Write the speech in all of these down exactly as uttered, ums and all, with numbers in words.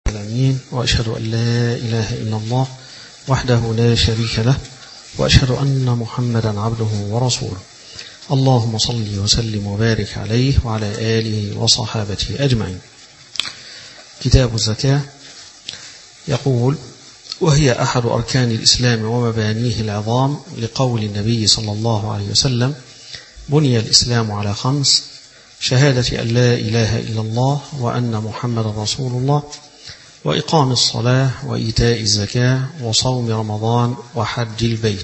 العالمين، وأشهد أن لا إله إلا الله وحده لا شريك له، وأشهد أن محمدا عبده ورسوله. اللهم صل وسلم وبارك عليه وعلى آله وصحابته أجمعين. كتاب الزكاة يقول: وهي أحد أركان الإسلام ومبانيه العظام، لقول النبي صلى الله عليه وسلم: بني الإسلام على خمس: شهادة أن لا إله إلا الله وأن محمد رسول الله، وإقام الصلاة، وإيتاء الزكاة، وصوم رمضان، وحج البيت.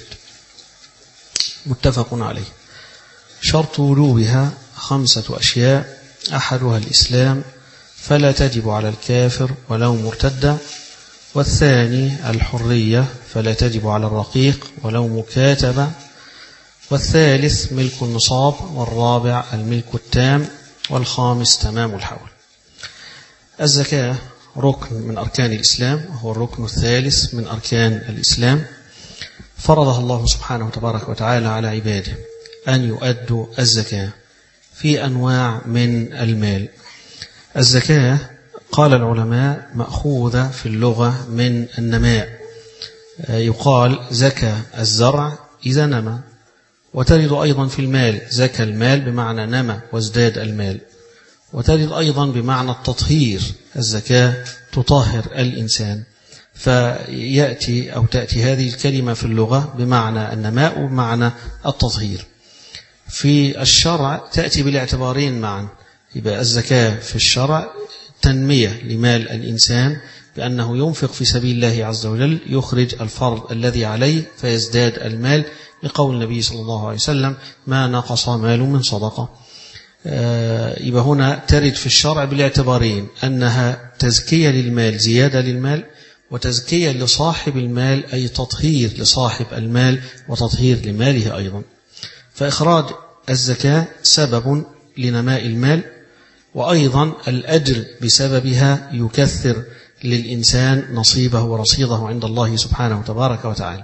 متفق عليه. شرط وجوبها خمسة أشياء: أحدها الإسلام، فلا تجب على الكافر ولو مرتدا، والثاني الحرية، فلا تجب على الرقيق ولو مكاتبة، والثالث ملك النصاب، والرابع الملك التام، والخامس تمام الحول. الزكاة ركن من أركان الإسلام، وهو الركن الثالث من أركان الإسلام. فرضها الله سبحانه وتبارك وتعالى على عباده أن يؤدوا الزكاة في أنواع من المال. الزكاة قال العلماء مأخوذة في اللغة من النماء، يقال زكى الزرع إذا نمى، وتجد أيضا في المال زكى المال بمعنى نمى وازداد المال، وتجد أيضا بمعنى التطهير، الزكاة تطهر الإنسان، فيأتي أو تأتي هذه الكلمة في اللغة بمعنى النماء وبمعنى التطهير. في الشرع تأتي بالاعتبارين معا، يبقى الزكاة في الشرع تنمية لمال الإنسان بأنه ينفق في سبيل الله عز وجل، يخرج الفرض الذي عليه فيزداد المال، لقول النبي صلى الله عليه وسلم: ما نقص مال من صدقة. يبقى هنا ترد في الشرع بالاعتبارين، أنها تزكية للمال، زيادة للمال، وتزكية لصاحب المال، أي تطهير لصاحب المال وتطهير لماله أيضا. فإخراج الزكاة سبب لنماء المال، وأيضا الأجر بسببها يكثر للإنسان نصيبه ورصيده عند الله سبحانه وتبارك وتعالى.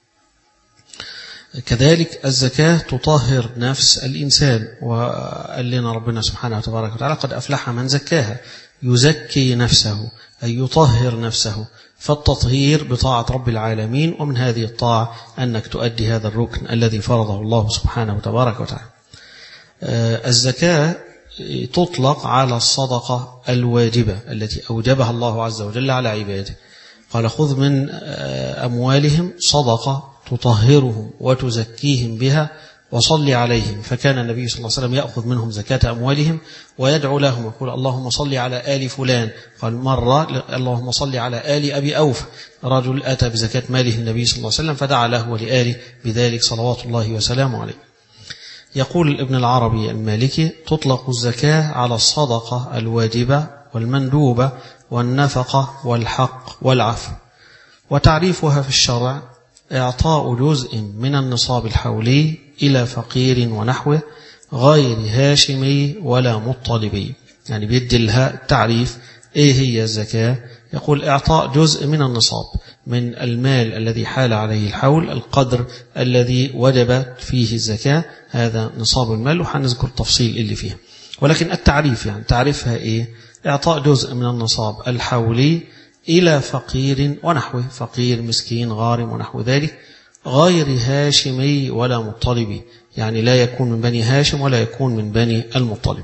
كذلك الزكاة تطهر نفس الإنسان، وقال لنا ربنا سبحانه وتبارك وتعالى: قد أفلح من زكاها. يزكي نفسه أي يطهر نفسه، فالتطهير بطاعة رب العالمين، ومن هذه الطاعة أنك تؤدي هذا الركن الذي فرضه الله سبحانه وتبارك وتعالى. الزكاة تطلق على الصدقة الواجبة التي أوجبها الله عز وجل على عباده. قال: خذ من أموالهم صدقة تطهرهم وتزكيهم بها وصل عليهم. فكان النبي صلى الله عليه وسلم يأخذ منهم زكاة أموالهم ويدعو لهم، يقول: اللهم صل على آل فلان. قال مرة: اللهم صل على آل أبي أوفى. رجل أتى بزكاة ماله النبي صلى الله عليه وسلم فدعا له ولآله بذلك صلوات الله وسلامه عليه. يقول ابن العربي المالكي: تطلق الزكاة على الصدقة الواجبة والمندوبة والنفقة والحق والعفو. وتعريفها في الشرع: إعطاء جزء من النصاب الحولي إلى فقير ونحوه غير هاشمي ولا مطلبي. يعني بيدي لها تعريف إيه هي الزكاة. يقول: إعطاء جزء من النصاب، من المال الذي حال عليه الحول، القدر الذي وجبت فيه الزكاة، هذا نصاب المال، وحنذكر تفصيل اللي فيها. ولكن التعريف يعني تعريفها إيه؟ إعطاء جزء من النصاب الحولي إلى فقير ونحوه، فقير مسكين غارم ونحو ذلك، غير هاشمي ولا مطلبي، يعني لا يكون من بني هاشم ولا يكون من بني المطلب.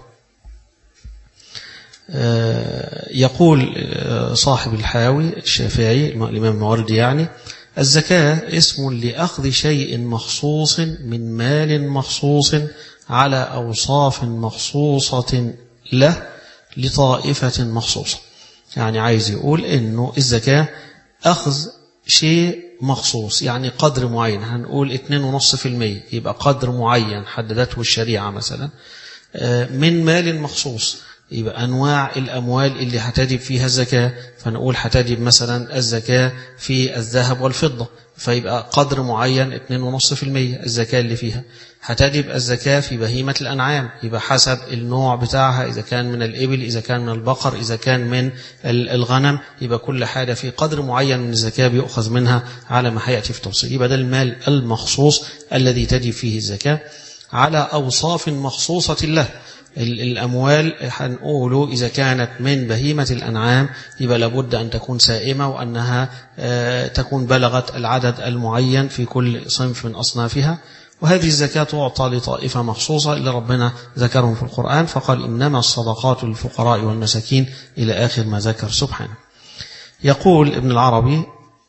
يقول صاحب الحاوي الشافعي الإمام الماوردي يعني: الزكاة اسم لأخذ شيء مخصوص من مال مخصوص على أوصاف مخصوصة له لطائفة مخصوصة. يعني عايز يقول إنه الزكاة أخذ شيء مخصوص، يعني قدر معين، هنقول اتنين ونص في المية، يبقى قدر معين حددته الشريعة مثلا من مال مخصوص. يبقى أنواع الأموال اللي هتجب فيها الزكاة، فنقول هتجب مثلا الزكاة في الذهب والفضة، فيبقى قدر معين اتنين ونص في المية الزكاة اللي فيها. هتجب الزكاة في بهيمة الأنعام، يبقى حسب النوع بتاعها، إذا كان من الإبل، إذا كان من البقر، إذا كان من الغنم، يبقى كل حاجة في قدر معين من الزكاة بيؤخذ منها على ما هيأتي في تفصيل. يبقى ده المال المخصوص الذي تجب فيه الزكاة على أوصاف مخصوصة له الأموال هنقوله إذا كانت من بهيمة الأنعام يبقى لابد أن تكون سائمة وأنها تكون بلغت العدد المعين في كل صنف من أصنافها. وهذه الزكاة تعطى لطائفة مخصوصة اللي ربنا ذكرهم في القرآن، فقال إنما الصدقات للفقراء والمساكين إلى آخر ما ذكر سبحانه. يقول ابن العربي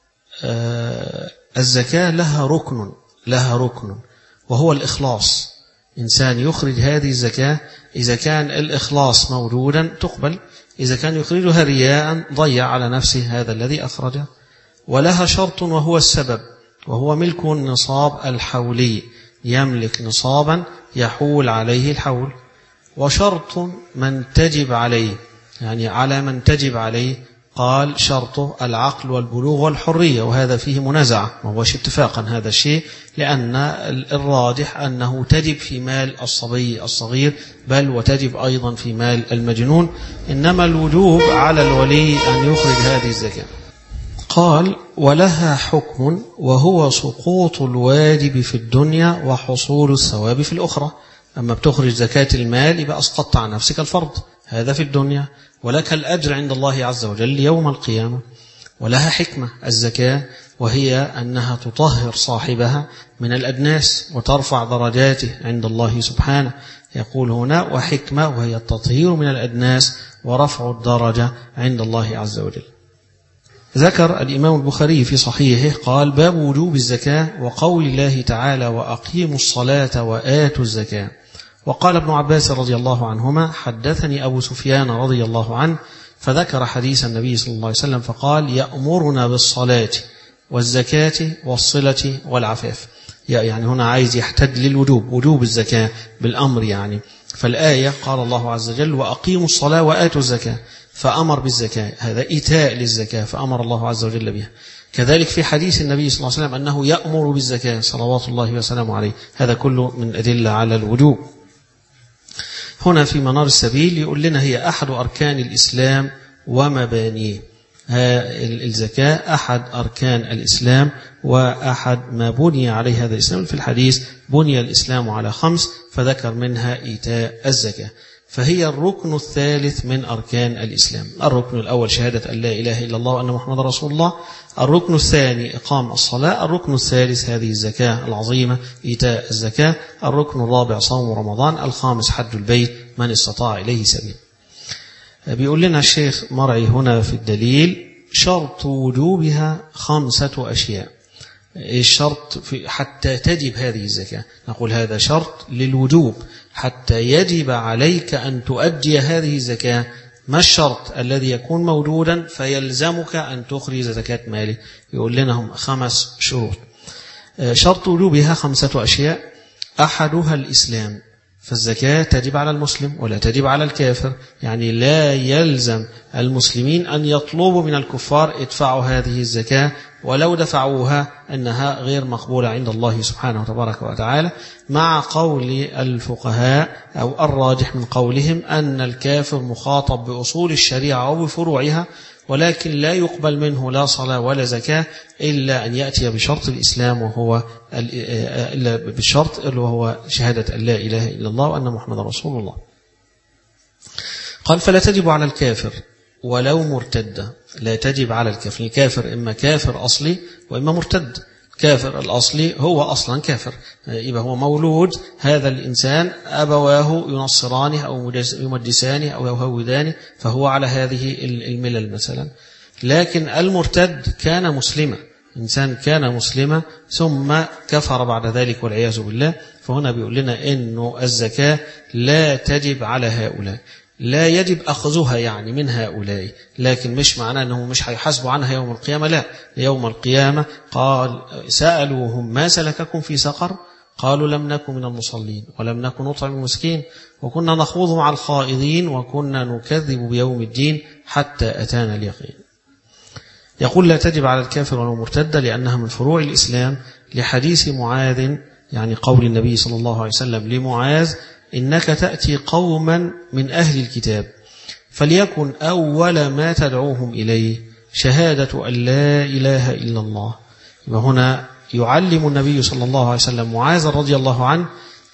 الزكاة لها ركن لها ركن وهو الإخلاص. إنسان يخرج هذه الزكاة إذا كان الإخلاص موجودا تقبل، إذا كان يخرجها رياء ضيع على نفسه هذا الذي أخرجه. ولها شرط وهو السبب، وهو ملك النصاب الحولي، يملك نصابا يحول عليه الحول. وشرط من تجب عليه، يعني على من تجب عليه قال شرطه العقل والبلوغ والحرية، وهذا فيه منازعة ما هوش اتفاقا هذا الشيء، لأن الراجح أنه تجب في مال الصبي الصغير بل وتجب أيضا في مال المجنون، إنما الوجوب على الولي أن يخرج هذه الزكاة. قال ولها حكم وهو سقوط الواجب في الدنيا وحصول الثواب في الأخرى. أما بتخرج زكاة المال يبقى أسقطت عن نفسك الفرض، هذا في الدنيا، ولك الأجر عند الله عز وجل يوم القيامة. ولها حكمة الزكاة، وهي أنها تطهر صاحبها من الأدناس وترفع درجاته عند الله سبحانه. يقول هنا وحكمة، وهي التطهير من الأدناس ورفع الدرجة عند الله عز وجل. ذكر الإمام البخاري في صحيحه قال باب وجوب الزكاة وقول الله تعالى وأقيموا الصلاة وآتوا الزكاة. وقال ابن عباس رضي الله عنهما حدثني أبو سفيان رضي الله عنه فذكر حديث النبي صلى الله عليه وسلم فقال يأمرنا بالصلاة والزكاة والصلة والعفاف. يعني هنا عايز يحتد للوجوب، وجوب الزكاة بالأمر يعني. فالآية قال الله عز وجل وأقيموا الصلاة وآتوا الزكاة، فأمر بالزكاة، هذا إيتاء للزكاة فأمر الله عز وجل بها. كذلك في حديث النبي صلى الله عليه وسلم أنه يأمر بالزكاة صلوات الله وسلامه عليه، هذا كله من أدلة على الوجوب. هنا في منار السبيل يقول لنا هي أحد أركان الإسلام ومبانيه. الزكاة أحد أركان الإسلام وأحد ما بني عليه هذا الإسلام. في الحديث بني الإسلام على خمس فذكر منها إيتاء الزكاة، فهي الركن الثالث من أركان الإسلام. الركن الأول شهادة أن لا إله إلا الله وأن محمد رسول الله، الركن الثاني إقام الصلاة، الركن الثالث هذه الزكاة العظيمة إيتاء الزكاة، الركن الرابع صوم رمضان، الخامس حج البيت من استطاع إليه سبيل. بيقول لنا الشيخ مرعي هنا في الدليل شرط وجوبها خمسة أشياء. الشرط في حتى تجب هذه الزكاة، نقول هذا شرط للوجوب حتى يجب عليك أن تؤدي هذه الزكاة. ما الشرط الذي يكون موجودا فيلزمك أن تخرج زكاة مالك؟ يقول لنا هم خمس شروط. شرط وجوبها خمسة أشياء، أحدها الإسلام، فالزكاة تجب على المسلم ولا تجب على الكافر، يعني لا يلزم المسلمين أن يطلبوا من الكفار ادفعوا هذه الزكاة، ولو دفعوها أنها غير مقبولة عند الله سبحانه وتبارك وتعالى، مع قول الفقهاء أو الراجح من قولهم أن الكافر مخاطب بأصول الشريعة أو بفروعها، ولكن لا يقبل منه لا صلاة ولا زكاة إلا أن يأتي بشرط الإسلام، وهو إلا بالشرط اللي هو شهادة أن لا إله إلا الله وأن محمد رسول الله. قال فلا تجب على الكافر ولو مرتد، لا تجب على الكافر. الكافر إما كافر أصلي وإما مرتد. كافر الأصلي هو أصلا كافر، يبقى هو مولود هذا الإنسان أبواه ينصرانه أو يمجسانه أو يهودانه، فهو على هذه الملل مثلا. لكن المرتد كان مسلما، إنسان كان مسلما ثم كفر بعد ذلك والعياذ بالله، فهنا بيقول لنا إنه الزكاة لا تجب على هؤلاء، لا يجب أخذها يعني من هؤلاء، لكن مش معناه أنه مش هيحاسبوا عنها يوم القيامة، لا، يوم القيامة قال سألوهم ما سلككم في سقر قالوا لم نكن من المصلين ولم نكن نطعم المسكين وكنا نخوض مع الخائضين وكنا نكذب بيوم الدين حتى أتانا اليقين. يقول لا تجب على الكافر ولو مرتد لأنها من فروع الإسلام، لحديث معاذ يعني قول النبي صلى الله عليه وسلم لمعاذ إنك تأتي قوما من أهل الكتاب فليكن أول ما تدعوهم إليه شهادة أن لا إله إلا الله. وهنا يعلم النبي صلى الله عليه وسلم معاذ رضي الله عنه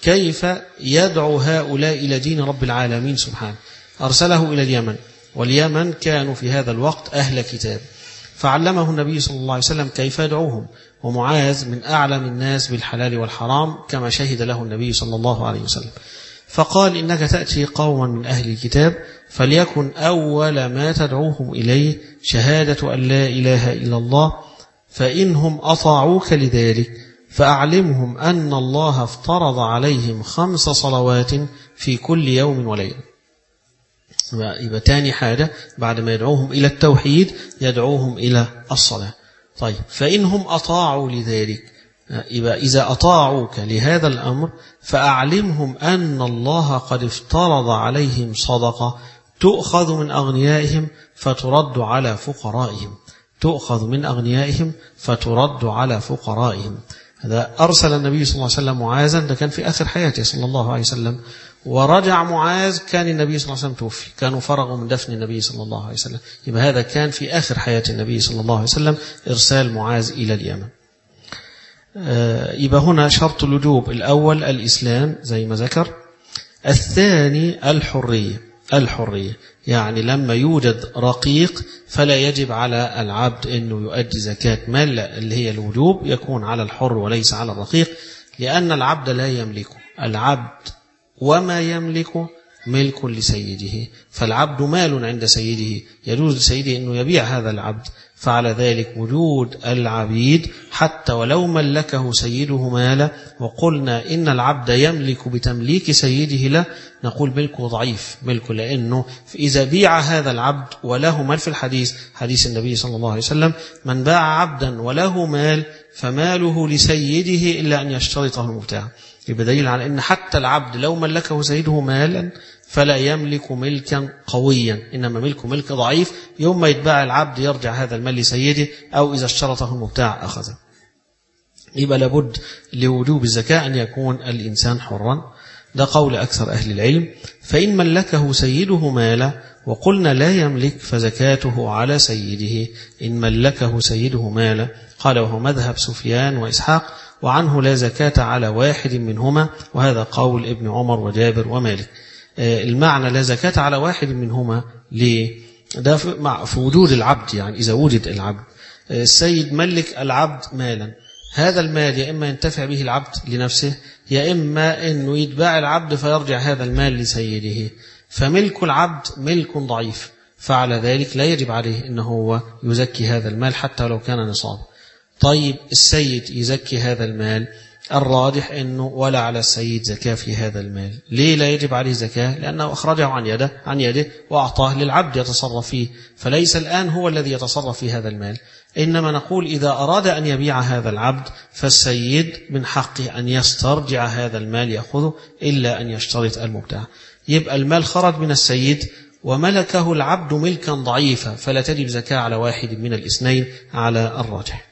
كيف يدعو هؤلاء إلى دين رب العالمين سبحانه. أرسله إلى اليمن، واليمن كانوا في هذا الوقت أهل كتاب، فعلمه النبي صلى الله عليه وسلم كيف يدعوهم. ومعاذ من أعلم الناس بالحلال والحرام كما شهد له النبي صلى الله عليه وسلم، فقال إنك تأتي قوما من أهل الكتاب فليكن أول ما تدعوهم إليه شهادة أن لا إله إلا الله، فإنهم أطاعوك لذلك فأعلمهم أن الله افترض عليهم خمس صلوات في كل يوم وليلة. يبقى تاني حاجة بعد ما يدعوهم إلى التوحيد يدعوهم إلى الصلاة. طيب فإنهم أطاعوا لذلك، يبقى إذا أطاعوك لهذا الأمر فأعلمهم أن الله قد افترض عليهم صدقة تؤخذ من أغنيائهم فترد على فقرائهم، تؤخذ من أغنيائهم فترد على فقرائهم. هذا أرسل النبي صلى الله عليه وسلم معاذا، ده كان في آخر حياته صلى الله عليه وسلم، ورجع معاذ كان النبي صلى الله عليه وسلم توفي، كانوا فرغوا من دفن النبي صلى الله عليه وسلم. يبقى هذا كان في آخر حياة النبي صلى الله عليه وسلم إرسال معاذ إلى اليمن. يبقى هنا شرط الوجوب الأول الإسلام زي ما ذكر، الثاني الحرية. الحرية يعني لما يوجد رقيق فلا يجب على العبد أنه يؤدي زكاة مال اللي هي الوجوب، يكون على الحر وليس على الرقيق، لأن العبد لا يملكه، العبد وما يملكه ملك لسيده، فالعبد مال عند سيده، يجوز لسيده أنه يبيع هذا العبد. فعلى ذلك وجود العبيد حتى ولو ملكه سيده مالا، وقلنا إن العبد يملك بتمليك سيده له، نقول ملكه ضعيف، ملكه لأنه إذا بيع هذا العبد وله مال، في الحديث حديث النبي صلى الله عليه وسلم من باع عبدا وله مال فماله لسيده إلا أن يشترطه المبتاع. يبقى دليل على أن حتى العبد لو ملكه سيده مالا فلا يملك ملكا قويا، إنما ملكه ملك ضعيف، يوم ما يتباع العبد يرجع هذا المال لسيده، أو إذا اشترطه المبتاع أخذه. يبقى لابد لوجوب الزكاة أن يكون الإنسان حرا، ده قول أكثر أهل العلم. فإن ملكه سيده مالا، وقلنا لا يملك فزكاته على سيده إن ملكه سيده مالا، قال وهو مذهب سفيان وإسحاق، وعنه لا زكاة على واحد منهما، وهذا قول ابن عمر وجابر ومالك. المعنى لا زكاة على واحد منهما ليه؟ ده في وجود العبد، يعني إذا وجد العبد السيد ملك العبد مالا، هذا المال يا إما ينتفع به العبد لنفسه، يا إما أنه يتباع العبد فيرجع هذا المال لسيده، فملك العبد ملك ضعيف، فعلى ذلك لا يجب عليه أنه هو يزكي هذا المال حتى لو كان نصاب. طيب السيد يزكي هذا المال، الراجح أنه ولا على السيد زكاة في هذا المال. ليه لا يجب عليه زكاة؟ لأنه أخرجه عن يده عن يده وأعطاه للعبد يتصرف فيه، فليس الآن هو الذي يتصرف في هذا المال. إنما نقول إذا أراد أن يبيع هذا العبد فالسيد من حقه أن يسترجع هذا المال يأخذه، إلا أن يشترط المبتاع. يبقى المال خرج من السيد وملكه العبد ملكا ضعيفا، فلا تجب زكاة على واحد من الاثنين على الراجح.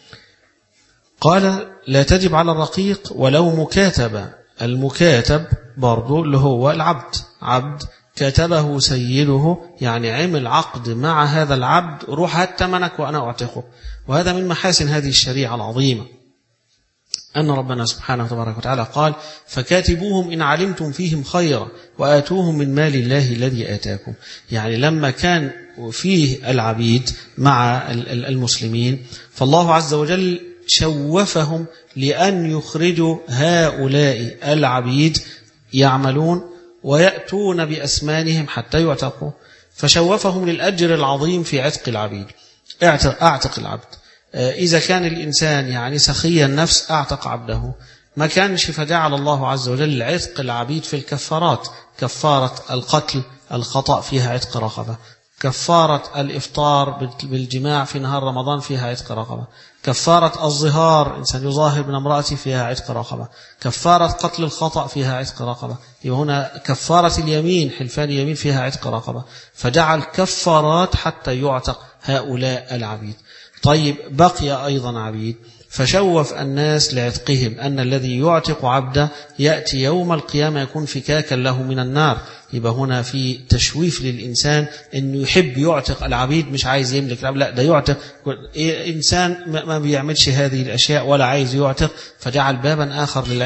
قال لا تجب على الرقيق ولو مكاتبة. المكاتب برضو اللي هو العبد، عبد كتبه سيده، يعني عمل عقد مع هذا العبد، روح هات ثمنك وأنا أعتقه. وهذا من محاسن هذه الشريعة العظيمة أن ربنا سبحانه وتبارك وتعالى قال فكاتبوهم إن علمتم فيهم خيرا وآتوهم من مال الله الذي آتاكم. يعني لما كان فيه العبيد مع المسلمين فالله عز وجل شوفهم لأن يخرجوا هؤلاء العبيد يعملون ويأتون بأسمانهم حتى يعتقوا، فشوفهم للأجر العظيم في عتق العبيد. أعتق العبد، إذا كان الإنسان يعني سخي النفس أعتق عبده، ما كانش فجعل الله عز وجل عتق العبيد في الكفارات، كفارة القتل الخطأ فيها عتق رقبة، كفارة الإفطار بالجماع في نهار رمضان فيها عتق رقبة، كفارة الظهار إنسان يظاهر من امرأته فيها عتق رقبة، كفارة قتل الخطأ فيها عتق رقبة، هنا كفارة اليمين حلفان اليمين فيها عتق رقبة، فجعل كفارات حتى يعتق هؤلاء العبيد. طيب بقي أيضا عبيد، فشوف الناس لعتقهم أن الذي يعتق عبده يأتي يوم القيامة يكون فكاكا له من النار. يبقى هنا في تشويف للإنسان أنه يحب يعتق العبيد، مش عايز يملك العبد، لا ده يعتق. إنسان ما بيعملش هذه الأشياء ولا عايز يعتق، فجعل بابا آخر للعتق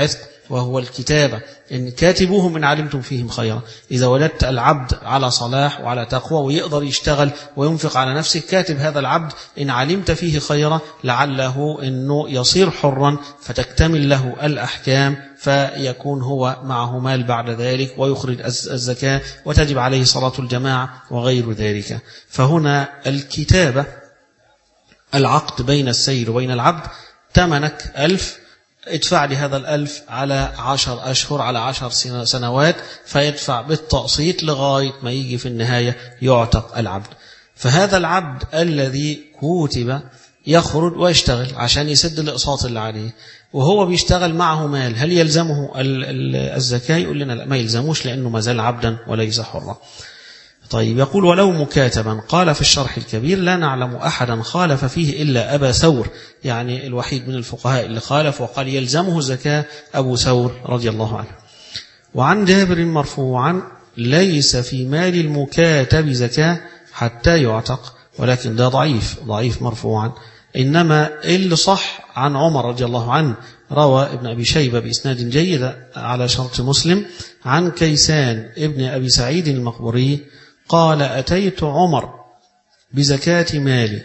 وهو الكتابة، إن كاتبوهم إن علمتم فيهم خيرا. إذا وجدت العبد على صلاح وعلى تقوى ويقدر يشتغل وينفق على نفسه، كاتب هذا العبد إن علمت فيه خيرا لعله إنه يصير حرا فتكتمل له الأحكام، فيكون هو معه مال بعد ذلك ويخرج الزكاة وتجب عليه صلاة الجماعة وغير ذلك. فهنا الكتابة العقد بين السيد وبين العبد، تمنك ألف، ادفع لي هذا الألف على عشر أشهر على عشر سنوات، فيدفع بالتقسيط لغاية ما يجي في النهاية يعتق العبد. فهذا العبد الذي كتب يخرج ويشتغل عشان يسد الإقساط اللي عليه، وهو بيشتغل معه مال، هل يلزمه الزكاة؟ يقول لنا لا، ما يلزموش لأنه ما زال عبدا وليس حرا. طيب، يقول ولو مكاتبا. قال في الشرح الكبير لا نعلم أحدا خالف فيه إلا أبا ثور، يعني الوحيد من الفقهاء اللي خالف وقال يلزمه زكاة أبو ثور رضي الله عنه. وعن جابر مرفوعا ليس في مال المكاتب زكاة حتى يعتق، ولكن ده ضعيف ضعيف مرفوعا. إنما اللي صح عن عمر رضي الله عنه، روى ابن أبي شيبة بإسناد جيد على شرط مسلم عن كيسان ابن أبي سعيد المقبري قال أتيت عمر بزكاة مالي،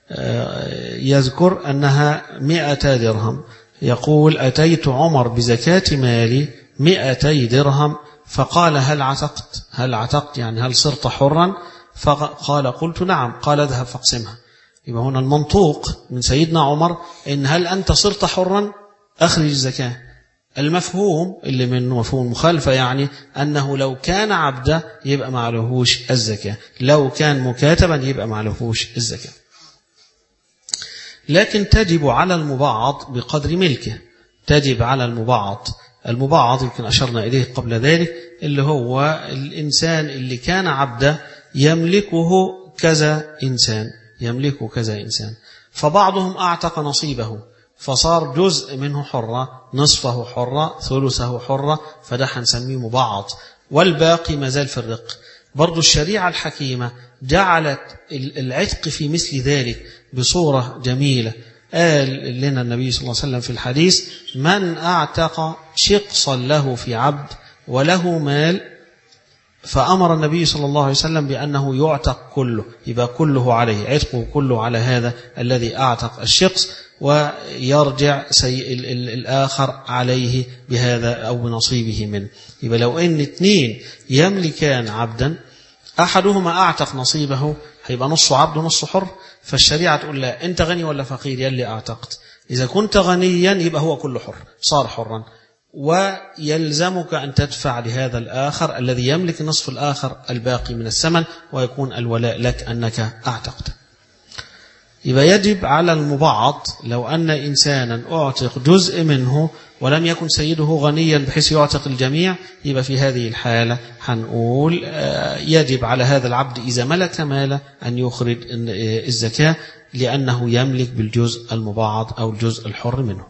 يذكر أنها مئة درهم، يقول أتيت عمر بزكاة مالي مئتي درهم، فقال هل عتقت؟ هل عتقت يعني هل صرت حرا؟ فقال قلت نعم. قال اذهب فاقسمها. يبقى هنا المنطوق من سيدنا عمر إن هل أنت صرت حرا أخرج الزكاة. المفهوم اللي منه مفهوم مخالفة، يعني أنه لو كان عبدا يبقى ما عليهوش الزكاة، لو كان مكاتبا يبقى ما عليهوش الزكاة. لكن تجب على المبعض بقدر ملكه، تجب على المبعض. المبعض يمكن أشرنا إليه قبل ذلك، اللي هو الإنسان اللي كان عبدا يملكه كذا إنسان، يملكه كذا إنسان، فبعضهم أعتق نصيبه فصار جزء منه حرة، نصفه حرة، ثلثه حرة، فده هنسميه مبعض، والباقي ما زال في الرق. برضو الشريعة الحكيمة جعلت العتق في مثل ذلك بصورة جميلة. قال لنا النبي صلى الله عليه وسلم في الحديث من أعتق شقصا له في عبد وله مال، فأمر النبي صلى الله عليه وسلم بأنه يعتق كله، يبقى كله عليه، عتقه كله على هذا الذي أعتق الشقص، ويرجع سي الآخر عليه بهذا أو بنصيبه منه. يبقى لو أن اثنين يملكان عبدا أحدهما أعتق نصيبه هيبقى نصه عبد ونصه حر، فالشريعة تقول لا، أنت غني ولا فقير يلي أعتقت؟ إذا كنت غنيا يبقى هو كله حر، صار حرا، ويلزمك أن تدفع لهذا الآخر الذي يملك نصف الآخر الباقي من الثمن، ويكون الولاء لك أنك أعتقت. يبقى يجب على المبعض لو أن إنسانا أعتق جزء منه ولم يكن سيده غنيا بحيث يعتق الجميع، يبقى في هذه الحالة هنقول يجب على هذا العبد إذا ملك ماله أن يخرج الزكاة، لأنه يملك بالجزء المبعض أو الجزء الحر منه.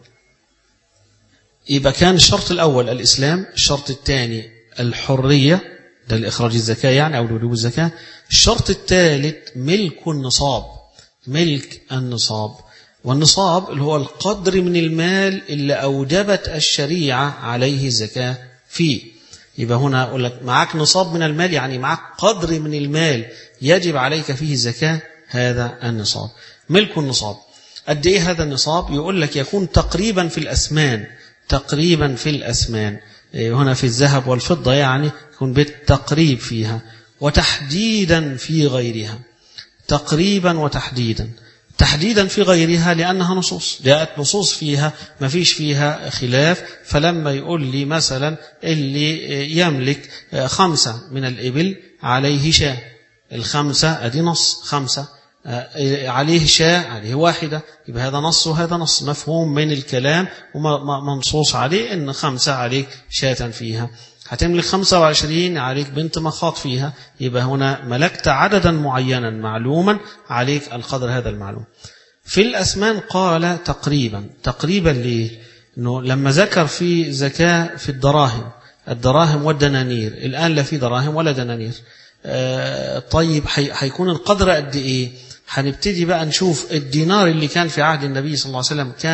يبقى كان الشرط الأول الإسلام، الشرط الثاني الحرية، ده لإخراج الزكاة يعني أو لوجوب الزكاة. الشرط الثالث ملك النصاب، ملك النصاب، والنصاب اللي هو القدر من المال اللي أوجبت الشريعة عليه الزكاة فيه. يبقى هنا أقول لك معك نصاب من المال، يعني معك قدر من المال يجب عليك فيه الزكاة، هذا النصاب. ملك النصاب قد إيه هذا النصاب؟ يقول لك يكون تقريبا في الأثمان، تقريبا في الأثمان، هنا في الذهب والفضة يعني يكون بالتقريب فيها، وتحديدا في غيرها، تقريبا وتحديدا. تحديدا في غيرها لأنها نصوص، جاءت نصوص فيها ما فيش فيها خلاف. فلما يقول لي مثلا اللي يملك خمسة من الإبل عليه شاة، الخمسة أدي نص، خمسة عليه شاة عليه واحدة، يبقى هذا نص وهذا نص، مفهوم من الكلام ومنصوص عليه إن خمسة عليك شاة فيها. هتملك خمسة وعشرين عليك بنت مخاض فيها، يبقى هنا ملكت عددا معينا معلوما عليك القدر هذا المعلوم. في الأثمان قال تقريبا، تقريبا ليه؟ إنه لما ذكر في زكاة في الدراهم، الدراهم والدنانير، الآن لا في دراهم ولا دنانير. آه طيب هيكون القدر قد إيه؟ هنبتدي بقى نشوف الدينار اللي كان في عهد النبي صلى الله عليه وسلم كان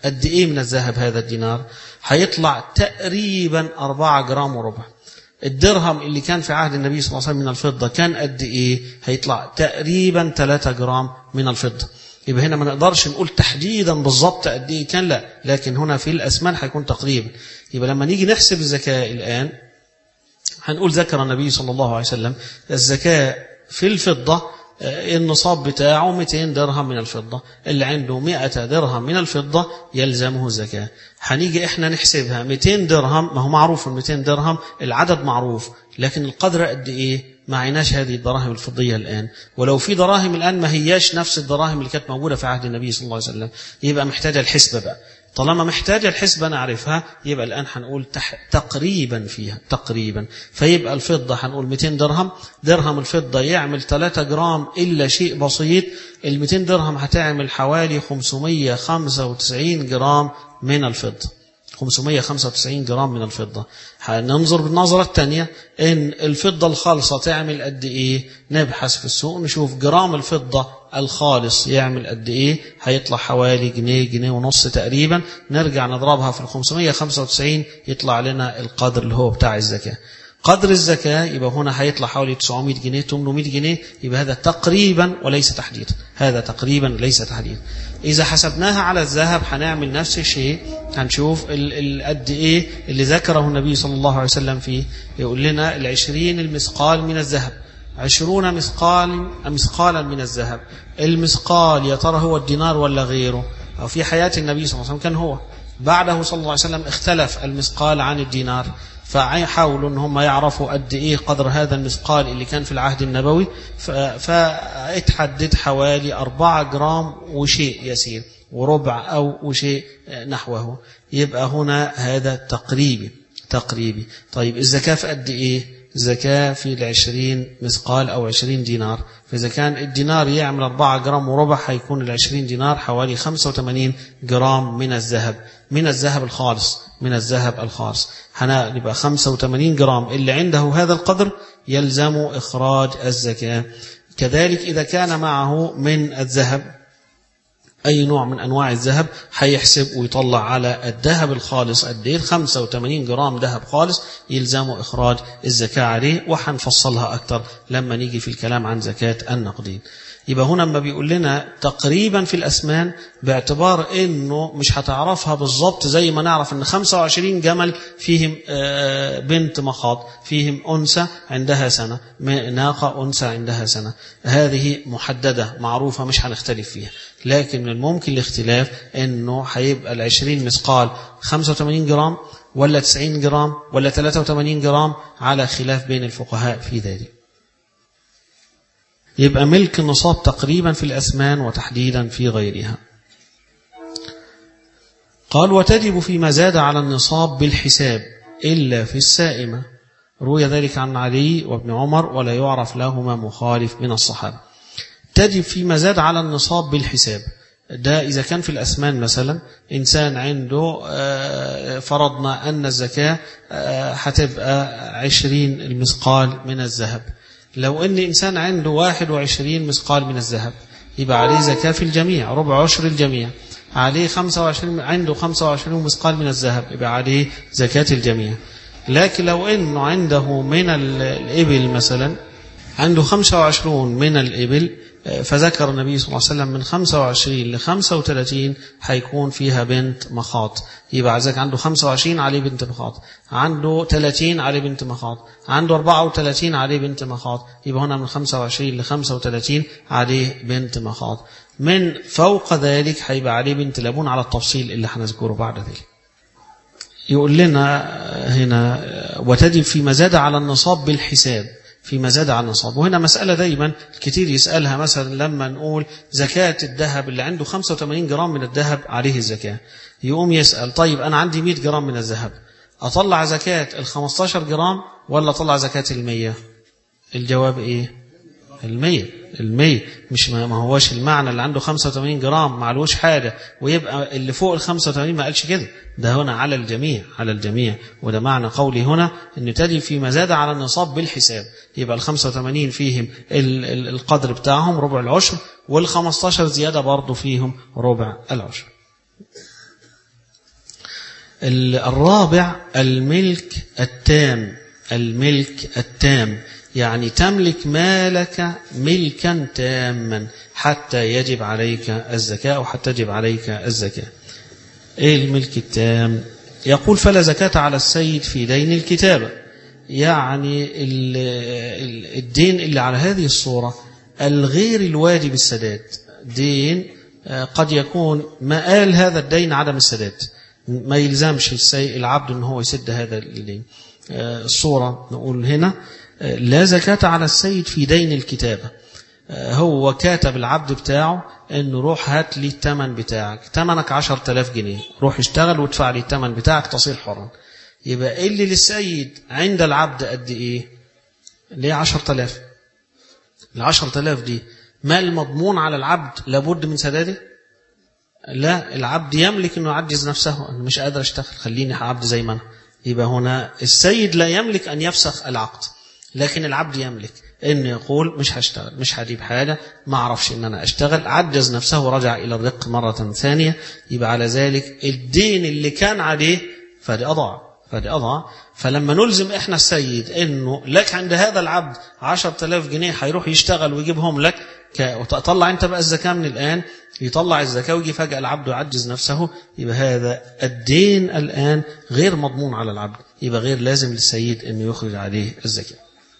قد إيه من الذهب هذا الدينار؟ هيطلع تقريبا أربعة جرام وربع. الدرهم اللي كان في عهد النبي صلى الله عليه وسلم من الفضة كان قد إيه؟ هيطلع تقريبا ثلاثة جرام من الفضة. يبقى هنا ما نقدرش نقول تحديدا بالضبط قد إيه كان، لا، لكن هنا في الأثمان هيكون تقريبا. يبقى لما نيجي نحسب الزكاة الآن هنقول ذكر النبي صلى الله عليه وسلم الزكاة في الفضة النصاب بتاعه مئتين درهم من الفضة، اللي عنده مئة درهم من الفضة يلزمه الزكاة. هنيجي احنا نحسبها مئتين درهم، ما هو معروف مئتين درهم العدد معروف، لكن القدر قد ايه؟ ما عيناش هذه الدراهم الفضية الآن. ولو في دراهم الآن ما هياش نفس الدراهم اللي كانت موجودة في عهد النبي صلى الله عليه وسلم، يبقى محتاجة الحسبة بقى. طالما محتاجة الحسبة نعرفها، يبقى الآن هنقول تقريبا فيها تقريبا. فيبقى الفضة هنقول مئتين درهم، درهم الفضة يعمل ثلاثة جرام إلا شيء بسيط، ال مئتين درهم هتعمل حوالي خمسمئة وخمسة وتسعين جرام من الفضة، خمسمئة وخمسة وتسعين جرام من الفضة. هننظر بالنظرة الثانية إن الفضة الخالصة تعمل قد إيه، نبحث في السوق نشوف جرام الفضة الخالص يعمل قد إيه، هيطلع حوالي جنيه جنيه ونص تقريبا. نرجع نضربها في الخمسمئة وخمسة وتسعين يطلع لنا القدر اللي هو بتاع الزكاة. قدر الزكاة يبقى هنا هيطلع حوالي تسعمئة جنيه ثمانمئة جنيه. يبقى هذا تقريبا وليس تحديدا، هذا تقريبا ليس تحديدا. إذا حسبناها على الذهب هنعمل نفس الشيء، هنشوف قد إيه اللي ذكره النبي صلى الله عليه وسلم فيه. يقول لنا العشرين المثقال من الذهب، عشرون مثقال مثقالا من الذهب. المثقال يا ترى هو الدينار ولا غيره؟ أو في حياة النبي صلى الله عليه وسلم كان هو، بعده صلى الله عليه وسلم اختلف المثقال عن الدينار، فحاولوا ان هم يعرفوا قد ايه قدر هذا المثقال اللي كان في العهد النبوي، فاتحدد حوالي أربعة جرام وشيء يسير وربع او وشيء نحوه. يبقى هنا هذا تقريبي تقريبي. طيب الزكاة في قد ايه؟ الزكاة في العشرين مثقال أو عشرين دينار. فإذا كان الدينار يعمل أربعة جرام وربع هيكون العشرين دينار حوالي خمسة وثمانين جرام من الذهب، من الذهب الخالص، من الذهب الخالص. هنبقى خمسة وثمانين جرام اللي عنده هذا القدر يلزم إخراج الزكاة. كذلك إذا كان معه من الذهب أي نوع من أنواع الذهب هيحسب ويطلع على الذهب الخالص قد ايه، خمسة وثمانين جرام ذهب خالص يلزم إخراج الزكاة عليه، وهنفصلها أكتر لما نيجي في الكلام عن زكاة النقدين. يبقى هنا ما بيقول لنا تقريبا في الأثمان، باعتبار إنه مش هتعرفها بالضبط زي ما نعرف إن خمسة وعشرين جمل فيهم بنت مخاض، فيهم أنثى عندها سنة، ناقة أنثى عندها سنة، هذه محددة معروفة مش هنختلف فيها. لكن من الممكن الاختلاف إنه هيبقى العشرين مثقال خمسة وثمانين جرام ولا تسعين جرام ولا ثلاثة وثمانين جرام، على خلاف بين الفقهاء في ذلك. يبقى ملك النصاب تقريبا في الأثمان وتحديدا في غيرها. قال وتجب فيما زاد على النصاب بالحساب إلا في السائمة، روي ذلك عن علي وابن عمر ولا يعرف لهما مخالف من الصحابة. تجب فيما زاد على النصاب بالحساب، ده إذا كان في الأثمان مثلا إنسان عنده فرضنا أن الزكاة هتبقى عشرين المثقال من الذهب، لو أن إنسان عنده واحد وعشرين مثقال من الذهب يبقى عليه زكاة في الجميع، ربع عشر الجميع. عليه خمسة وعشرين، عنده خمسة وعشرين مثقال من الذهب يبقى عليه زكاة الجميع. لكن لو أنه عنده من الإبل مثلا عنده خمسة وعشرين من الإبل، فذكر النبي صلى الله عليه وسلم من خمسة وعشرين لخمسة وثلاثين هيكون فيها بنت مخاض، يبقى ذلك عنده خمسة وعشرين عليه بنت مخاض، عنده ثلاثين عليه بنت مخاض، عنده أربعة وثلاثين عليه بنت مخاض، يبقى هنا من خمسة وعشرين لخمسة وثلاثين عليه بنت مخاض. من فوق ذلك هيبقى عليه بنت لبون على التفصيل اللي هنذكره بعد ذلك. يقول لنا هنا وتجب فيما زاد على النصاب بالحساب، فيما زاد على النصاب. وهنا مسألة دايما كتير يسألها، مثلا لما نقول زكاة الذهب اللي عنده خمسة وثمانين جرام من الذهب عليه الزكاة، يقوم يسأل طيب أنا عندي مئة جرام من الذهب، أطلع زكاة الخمستاشر جرام ولا أطلع زكاة المية؟ الجواب إيه؟ المية. المية مش ما هوش المعنى اللي عنده خمسة وثمانين جرام معلوش حاجة ويبقى اللي فوق ال خمسة وثمانين ما قالش كده، ده هنا على الجميع، على الجميع. وده معنى قولي هنا أن تجب فيما زاد على النصاب بالحساب، يبقى ال خمسة وثمانين فيهم القدر بتاعهم ربع العشر، وال خمستاشر زيادة برضو فيهم ربع العشر. الرابع الملك التام. الملك التام يعني تملك مالك ملكا تاما حتى يجب عليك الزكاة أو حتى تجب عليك الزكاة. إيه الملك التام؟ يقول فلا زكاة على السيد في دين الكتابة، يعني الدين اللي على هذه الصورة الغير الواجب السداد، دين قد يكون مآل هذا الدين عدم السداد، ما يلزمش العبد أنه هو يسد هذا الدين. الصورة نقول هنا لا زكاة على السيد في دين الكتابة، هو كاتب العبد بتاعه انه روح هات لي الثمن بتاعك، ثمنك عشرة آلاف جنيه، روح اشتغل وادفع لي الثمن بتاعك تصير حرا. يبقى اللي للسيد عند العبد قد ايه؟ ليه عشرة آلاف؟ العشرة آلاف دي مال مضمون على العبد لابد من سداده؟ لا، العبد يملك انه يعجز نفسه، انا مش قادر اشتغل خليني عبد زي ما انا. يبقى هنا السيد لا يملك ان يفسخ العقد، لكن العبد يملك انه يقول مش هشتغل، مش هجيب حاجه، ما اعرفش ان انا اشتغل، عجز نفسه ورجع الى الرق مره ثانيه. يبقى على ذلك الدين اللي كان عليه فدي اضاع، فدي اضاع. فلما نلزم احنا السيد انه لك عند هذا العبد عشرة آلاف جنيه هيروح يشتغل ويجيبهم لك، وتطلع انت بقى الزكاه من الان، يطلع الزكاه ويجي فجاه العبد يعجز نفسه، يبقى هذا الدين الان غير مضمون على العبد، يبقى غير لازم للسيد انه يخرج عليه الزكاه.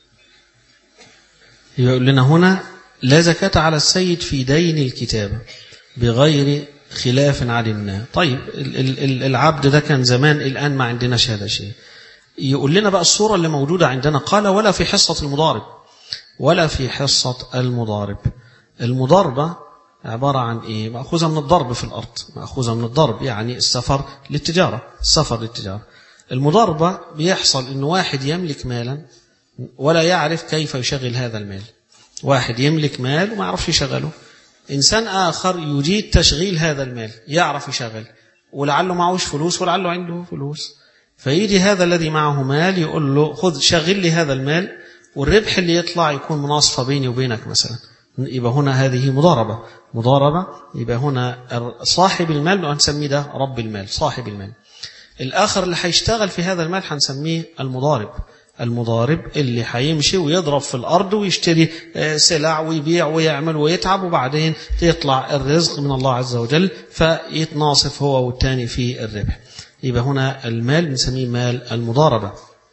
يقول لنا هنا لا زكاة على السيد في دين الكتابة بغير خلاف علمناه. طيب العبد ده كان زمان، الآن ما عندناش هذا الشيء. يقول لنا بقى الصورة اللي موجودة عندنا، قال ولا في حصة المضارب، ولا في حصة المضارب. المضاربة عبارة عن إيه؟ مأخوذة من الضرب في الأرض، مأخوذة من الضرب يعني السفر للتجارة، السفر للتجارة. المضاربة بيحصل إنه واحد يملك مالا ولا يعرف كيف يشغل هذا المال، واحد يملك مال وما يعرفش يشغله، إنسان آخر يريد تشغيل هذا المال يعرف يشغل، ولعله معهوش فلوس ولعله عنده فلوس، فيجي هذا الذي معه مال يقول له خذ شغل لي هذا المال والربح اللي يطلع يكون مناصفة بيني وبينك مثلا. يبقى هنا هذه مضاربة. مضاربة يبقى هنا صاحب المال وهنسميه ده رب المال، صاحب المال. الآخر اللي هيشتغل في هذا المال هنسميه المضارب. المضارب اللي هيمشي ويضرب في الأرض ويشتري سلع ويبيع ويعمل ويتعب، وبعدين يطلع الرزق من الله عز وجل فيتناصف هو والتاني في الربح. يبقى هنا المال بنسميه مال المضاربة.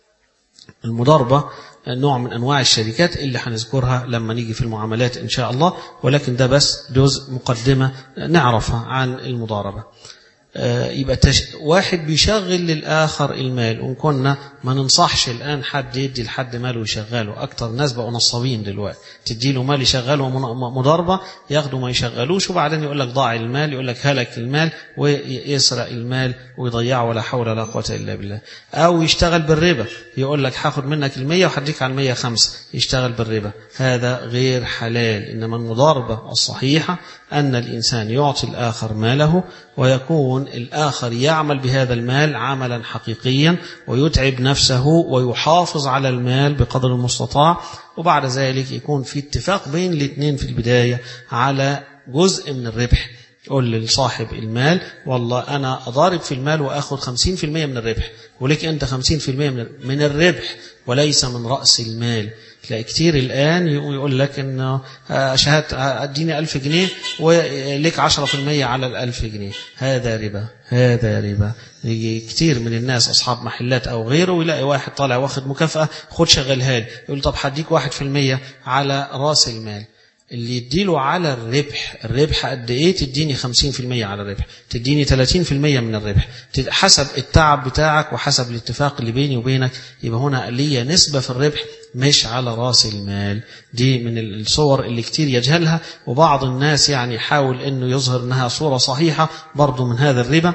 المضاربة نوع من أنواع الشركات اللي هنذكرها لما نيجي في المعاملات إن شاء الله، ولكن ده بس جزء مقدمة نعرفها عن المضاربة. يبقى تش... واحد بيشغل للآخر المال، وإن كنا ما ننصحش الآن حد يدي لحد ماله يشغله، أكتر الناس بقوا نصابين دلوقتي، تدي له مال يشغله مضاربة ياخدوا ما يشغلوش، وبعدين يقول لك ضاع المال، يقول لك هلك المال ويسرق المال ويضيعه، ولا حول ولا قوة إلا بالله. أو يشتغل بالربا، يقول لك هاخد منك المية وحديك على المية خمسة، يشتغل بالربا، هذا غير حلال. إنما المضاربة الصحيحة أن الإنسان يعطي الآخر ماله، ويكون الآخر يعمل بهذا المال عملا حقيقيا ويتعب نفسه ويحافظ على المال بقدر المستطاع، وبعد ذلك يكون في اتفاق بين الاثنين في البداية على جزء من الربح. قول لصاحب المال والله أنا أضارب في المال وأخذ خمسين في المية من الربح، ولك أنت خمسين في المية من الربح وليس من رأس المال. تلاقي كتير الآن يقول لك إنه شهادة أديني ألف جنيه ولك عشرة في المية على الألف جنيه، هذا ربا، هذا ربا. يجي كتير من الناس أصحاب محلات أو غيره ويلاقي واحد طالع واخد مكافأة خد شغلها لي، يقول طب هديك واحد في المية على رأس المال. اللي يديله على الربح، الربح قد ايه؟ تديني خمسين في المية على الربح، تديني ثلاثين في المية من الربح، حسب التعب بتاعك وحسب الاتفاق اللي بيني وبينك. يبقى هنا ليا نسبة في الربح مش على راس المال. دي من الصور اللي كتير يجهلها، وبعض الناس يعني يحاول انه يظهر انها صورة صحيحة برضو من هذا الربا،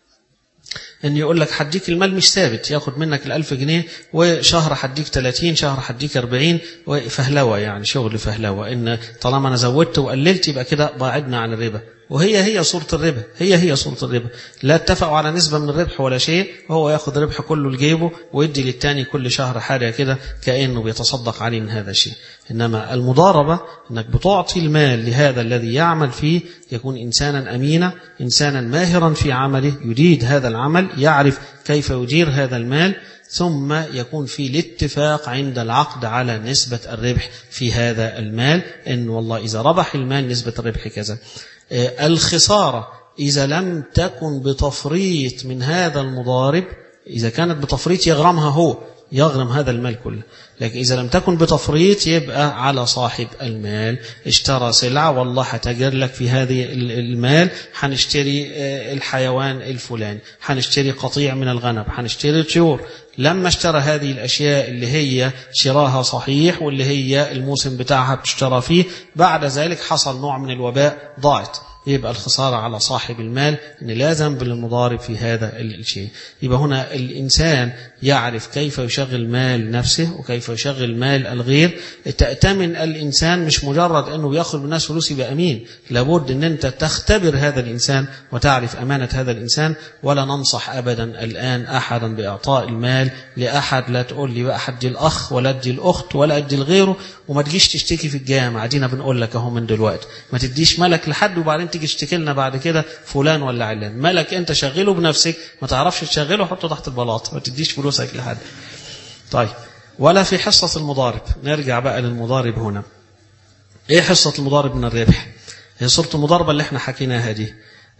ان يقول لك حديك المال مش ثابت، ياخد منك الألف جنيه وشهر حديك ثلاثين، شهر حديك أربعين، وفهلوة يعني شغل فهلوة، ان طالما انا زودت وقللت يبقى كده بعدنا عن الربا. وهي هي صورة الربا، هي هي صورة الربا. لا اتفقوا على نسبة من الربح ولا شيء، وهو ياخد ربح كله لجيبه ويدي للتاني كل شهر حاجة كده كأنه بيتصدق عليه من هذا الشيء. إنما المضاربة إنك بتعطي المال لهذا الذي يعمل فيه، يكون إنسانا أمينا، إنسانا ماهرا في عمله، يريد هذا العمل، يعرف كيف يدير هذا المال، ثم يكون في الاتفاق عند العقد على نسبة الربح في هذا المال، إن والله إذا ربح المال نسبة الربح كذا. الخسارة إذا لم تكن بتفريط من هذا المضارب، إذا كانت بتفريط يغرمها هو، يغرم هذا المال كله، لكن إذا لم تكن بتفريط يبقى على صاحب المال. اشترى سلعة، والله هتجر لك في هذه المال، هنشتري الحيوان الفلاني، هنشتري قطيع من الغنم، هنشتري طيور. لما اشترى هذه الأشياء اللي هي شراها صحيح واللي هي الموسم بتاعها بتشترى فيه، بعد ذلك حصل نوع من الوباء، ضاعت، يبقى الخسارة على صاحب المال، إن لا ذنب للمضارب في هذا الشيء. يبقى هنا الإنسان يعرف كيف يشغل مال نفسه وكيف يشغل مال الغير. تأتمن الإنسان مش مجرد أنه يأخذ من الناس فلوس يبقى أمين، لابد أن أنت تختبر هذا الإنسان وتعرف أمانة هذا الإنسان. ولا ننصح أبدا الآن أحدا بإعطاء المال لأحد. لا تقول لي بقى حد الأخ ولا أدي الأخت ولا أدي الغيره، وما تجيش تشتكي في الجامعة. دينا بنقول لك أهو من دلوقتي، ما تديش ملك لحد وبعدين تيجي تشتكي لنا بعد كده فلان ولا علان. ملك أنت شغله بنفسك، ما تعرفش تشغله حطه تحت البلاط، ما تديش فلوسك لحد. طيب، ولا في حصة المضارب. نرجع بقى للمضارب هنا. إيه حصة المضارب من الربح؟ هي صورة المضاربة اللي احنا حكيناها دي.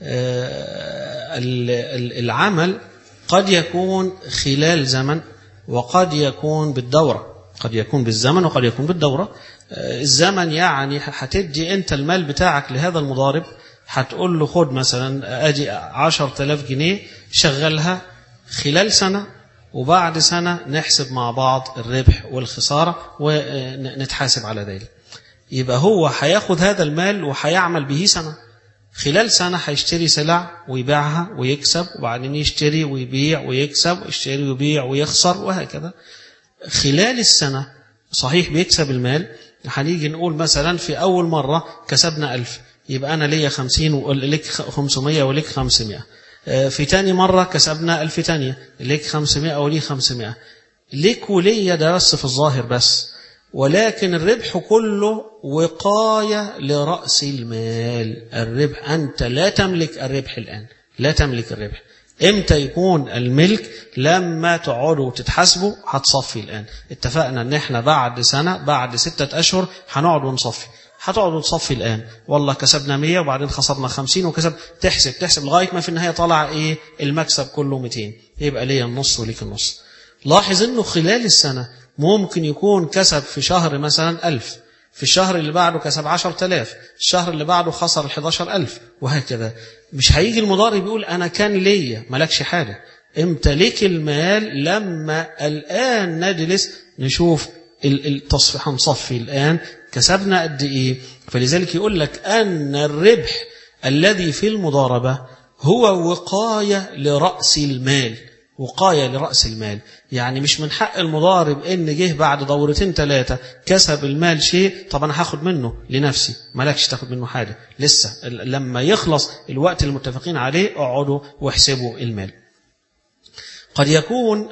العمل قد يكون خلال زمن وقد يكون بالدورة، قد يكون بالزمن وقد يكون بالدورة. الزمن يعني هتدي انت المال بتاعك لهذا المضارب، هتقول له خد مثلا ادي عشر تلاف جنيه شغلها خلال سنة، وبعد سنة نحسب مع بعض الربح والخسارة ونتحاسب على ذلك. يبقى هو هياخد هذا المال وهيعمل به سنة. خلال سنة هيشتري سلع ويبيعها ويكسب، وبعدين يشتري ويبيع ويكسب، ويشتري ويبيع ويخسر، وهكذا. خلال السنة صحيح بيكسب المال. هنيجي نقول مثلا في أول مرة كسبنا ألف، يبقى أنا ليا خمسين وليك خمسمية وليك خمسمائة. في تاني مرة كسبنا ألف تانية، ليك خمسمائة وليك خمسمائة. ليك وليا ده بس في الظاهر بس، ولكن الربح كله وقاية لرأس المال. الربح أنت لا تملك الربح الآن، لا تملك الربح. امتى يكون الملك؟ لما تقعدوا وتتحاسبوا هتصفي. الآن اتفقنا ان احنا بعد سنة بعد ستة اشهر هنقعد ونصفي، هتقعدوا تصفي. الآن والله كسبنا مية وبعدين خسرنا خمسين وكسب، تحسب تحسب لغاية ما في النهاية طلع ايه المكسب كله مئتين، يبقى ليا النص وليك النص. لاحظ انه خلال السنة ممكن يكون كسب في شهر مثلا ألف، في الشهر اللي بعده كسب عشر تلاف، الشهر اللي بعده خسر الحداشر ألف، وهكذا. مش هيجي المضارب يقول أنا كان ليا، ملكش حاجة. امتى ليك المال؟ لما الآن نجلس نشوف التصفيح، هنصفي الآن كسبنا قد إيه. فلذلك يقول لك أن الربح الذي في المضاربة هو وقاية لرأس المال، وقاية لرأس المال. يعني مش من حق المضارب إن جه بعد دورتين ثلاثة كسب المال شيء، طب أنا هاخد منه لنفسي، مالكش تاخد منه حاجة لسه. لما يخلص الوقت المتفقين عليه اقعدوا واحسبوا المال. قد يكون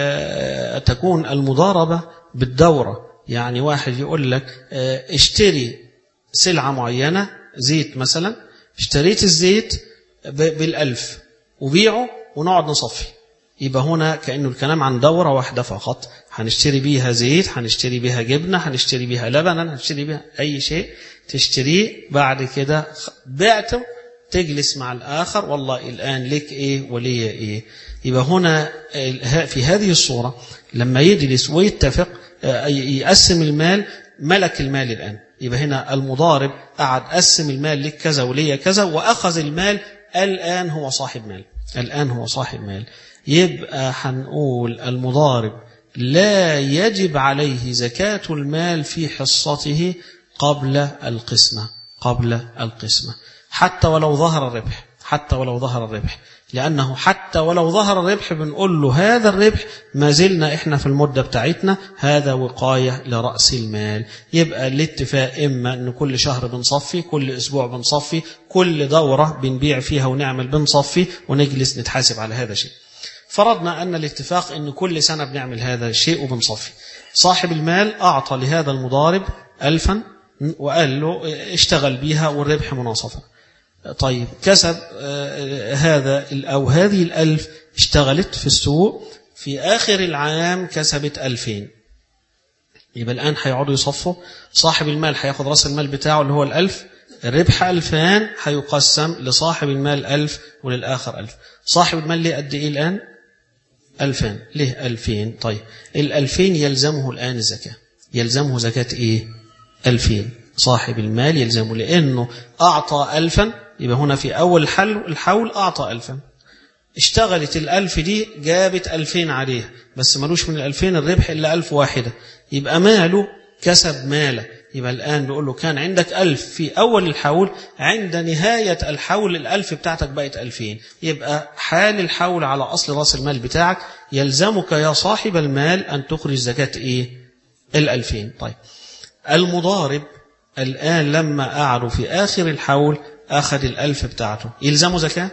تكون المضاربة بالدورة. يعني واحد يقول لك اشتري سلعة معينة، زيت مثلا، اشتريت الزيت بالألف وبيعه ونقعد نصفي. يبقى هنا كأنه الكلام عن دورة واحدة فقط، هنشتري بيها زيت، هنشتري بيها جبنة، هنشتري بيها لبنا، هنشتري بيها أي شيء تشتريه. بعد كده بعته تجلس مع الآخر، والله الآن لك إيه ولي إيه. يبقى هنا في هذه الصورة لما يجلس ويتفق يقسم المال، ملك المال الآن. يبقى هنا المضارب قعد قسم المال لك كذا ولي كذا، وأخذ المال، الآن هو صاحب مال، الآن هو صاحب مال. يبقى هنقول المضارب لا يجب عليه زكاة المال في حصته قبل القسمة، قبل القسمة، حتى ولو ظهر الربح، حتى ولو ظهر الربح، لأنه حتى ولو ظهر الربح بنقول له هذا الربح ما زلنا إحنا في المدة بتاعتنا، هذا وقاية لرأس المال. يبقى الاتفاق إما أن كل شهر بنصفي، كل أسبوع بنصفي، كل دورة بنبيع فيها ونعمل بنصفي ونجلس نتحاسب على هذا الشيء. فرضنا أن الاتفاق أن كل سنة بنعمل هذا الشيء وبنصفي. صاحب المال أعطى لهذا المضارب ألفا وقال له اشتغل بيها والربح مناصفة. طيب كسب هذا أو هذه الألف اشتغلت في السوق، في آخر العام كسبت ألفين، يبقى الآن هيقعدوا يصفوا. صاحب المال هياخد رأس المال بتاعه اللي هو الألف، الربح ألفان هيقسم لصاحب المال ألف وللآخر ألف. صاحب المال ليه قد إيه الآن؟ ألفان. ليه ألفين؟ طيب الألفين يلزمه الآن الزكاة. يلزمه زكاة إيه؟ ألفين. صاحب المال يلزمه لأنه أعطى ألفا، يبقى هنا في أول الحل الحول أعطى ألفا، اشتغلت الألف دي جابت ألفين عليها، بس ملوش من الألفين الربح إلا ألف واحدة، يبقى ماله كسب ماله. يبقى الآن بيقول له كان عندك ألف في أول الحول، عند نهاية الحول الألف بتاعتك بقت ألفين، يبقى حال الحول على أصل رأس المال بتاعك، يلزمك يا صاحب المال أن تخرج زكاة إيه؟ الألفين. طيب المضارب الآن لما قعدوا في آخر الحول أخذ الألف بتاعته، يلزمه زكاة؟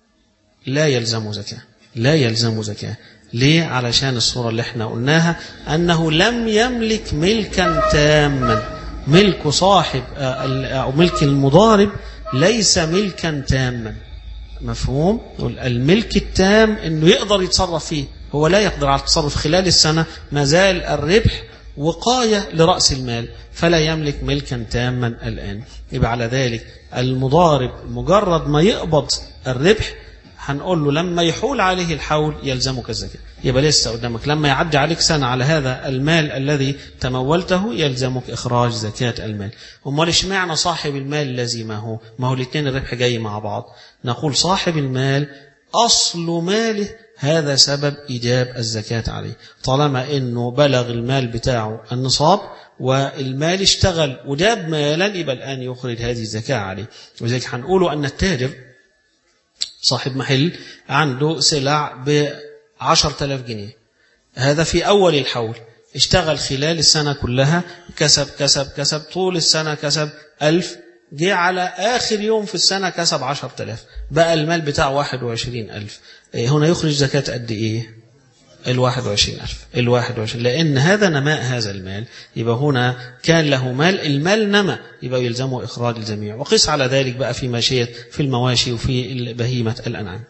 لا يلزمه زكاة، لا يلزمه زكاة. ليه؟ علشان الصورة اللي احنا قلناها أنه لم يملك ملكا تاما. ملك صاحب أو ملك المضارب ليس ملكا تاما، مفهوم؟ الملك التام أنه يقدر يتصرف فيه، هو لا يقدر على التصرف خلال السنة، ما زال الربح وقاية لرأس المال، فلا يملك ملكا تاما الآن. يبقى على ذلك المضارب مجرد ما يقبض الربح هنقول له لما يحول عليه الحول يلزمك الزكاة. يبقى لسه قدامك لما يعدي عليك سنة على هذا المال الذي تمولته يلزمك إخراج زكاة المال. أمال اشمعنى صاحب المال لزمه؟ ما هو الاثنين الربح جاي مع بعض. نقول صاحب المال أصل ماله هذا سبب إيجاب الزكاة عليه، طالما إنه بلغ المال بتاعه النصاب والمال اشتغل وجاب مالا، يبقى الآن يخرج هذه الزكاة عليه. وذلك هنقوله أن التاجر صاحب محل عنده سلع بعشرة آلاف جنيه، هذا في أول الحول، اشتغل خلال السنة كلها، كسب كسب كسب طول السنة كسب ألف، جه على آخر يوم في السنة كسب عشرة آلاف، بقى المال بتاعه واحد وعشرين ألف. هنا يخرج زكاة قد إيه؟ الواحد وعشرين ألف. الواحد وعشرين، لأن هذا نماء هذا المال، يبقى هنا كان له مال، المال نما، يبقى يلزمه إخراج الجميع. وقس على ذلك بقى في ماشية في المواشي وفي بهيمة الأنعام.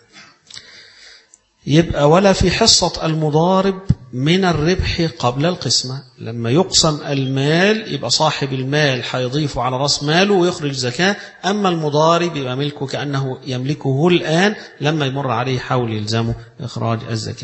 يبقى ولا في حصة المضارب من الربح قبل القسمة. لما يقسم المال يبقى صاحب المال هيضيف على رأس ماله ويخرج زكاة، أما المضارب يبقى ملكه كأنه يملكه الآن، لما يمر عليه حول يلزمه إخراج الزكاة.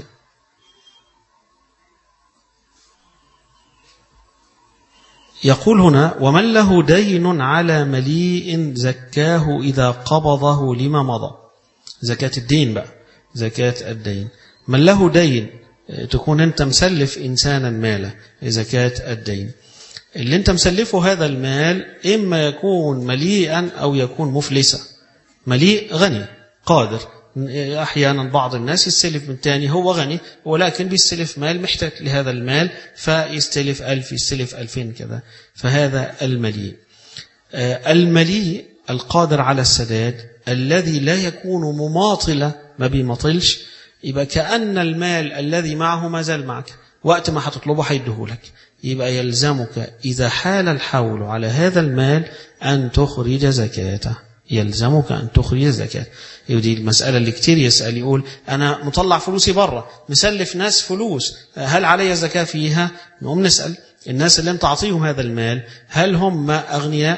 يقول هنا ومن له دين على مليء زكاه إذا قبضه لما مضى. زكاة الدين بقى، زكاة الدين. من له دين، تكون أنت مسلف إنسانا ماله، زكاة الدين. اللي أنت مسلفه هذا المال إما يكون مليئا أو يكون مفلسا. مليء غني قادر، أحيانا بعض الناس يستلف من تاني هو غني ولكن بيستلف مال محتاج لهذا المال، فيستلف ألف يستلف ألفين كذا، فهذا المليء. المليء القادر على السداد الذي لا يكون مماطلة، ما بيمطلش، يبقى كأن المال الذي معه ما زال معك، وقت ما هتطلبه هيديهولك، يبقى يلزمك إذا حال الحول على هذا المال أن تخرج زكاته. يلزمك أن تخرج زكاة. ودي المسألة اللي كتير يسأل، يقول أنا مطلع فلوسي برا، مسلف ناس فلوس، هل علي زكاة فيها؟ نقوم نسأل الناس اللي انت عطيهم هذا المال هل هم أغنياء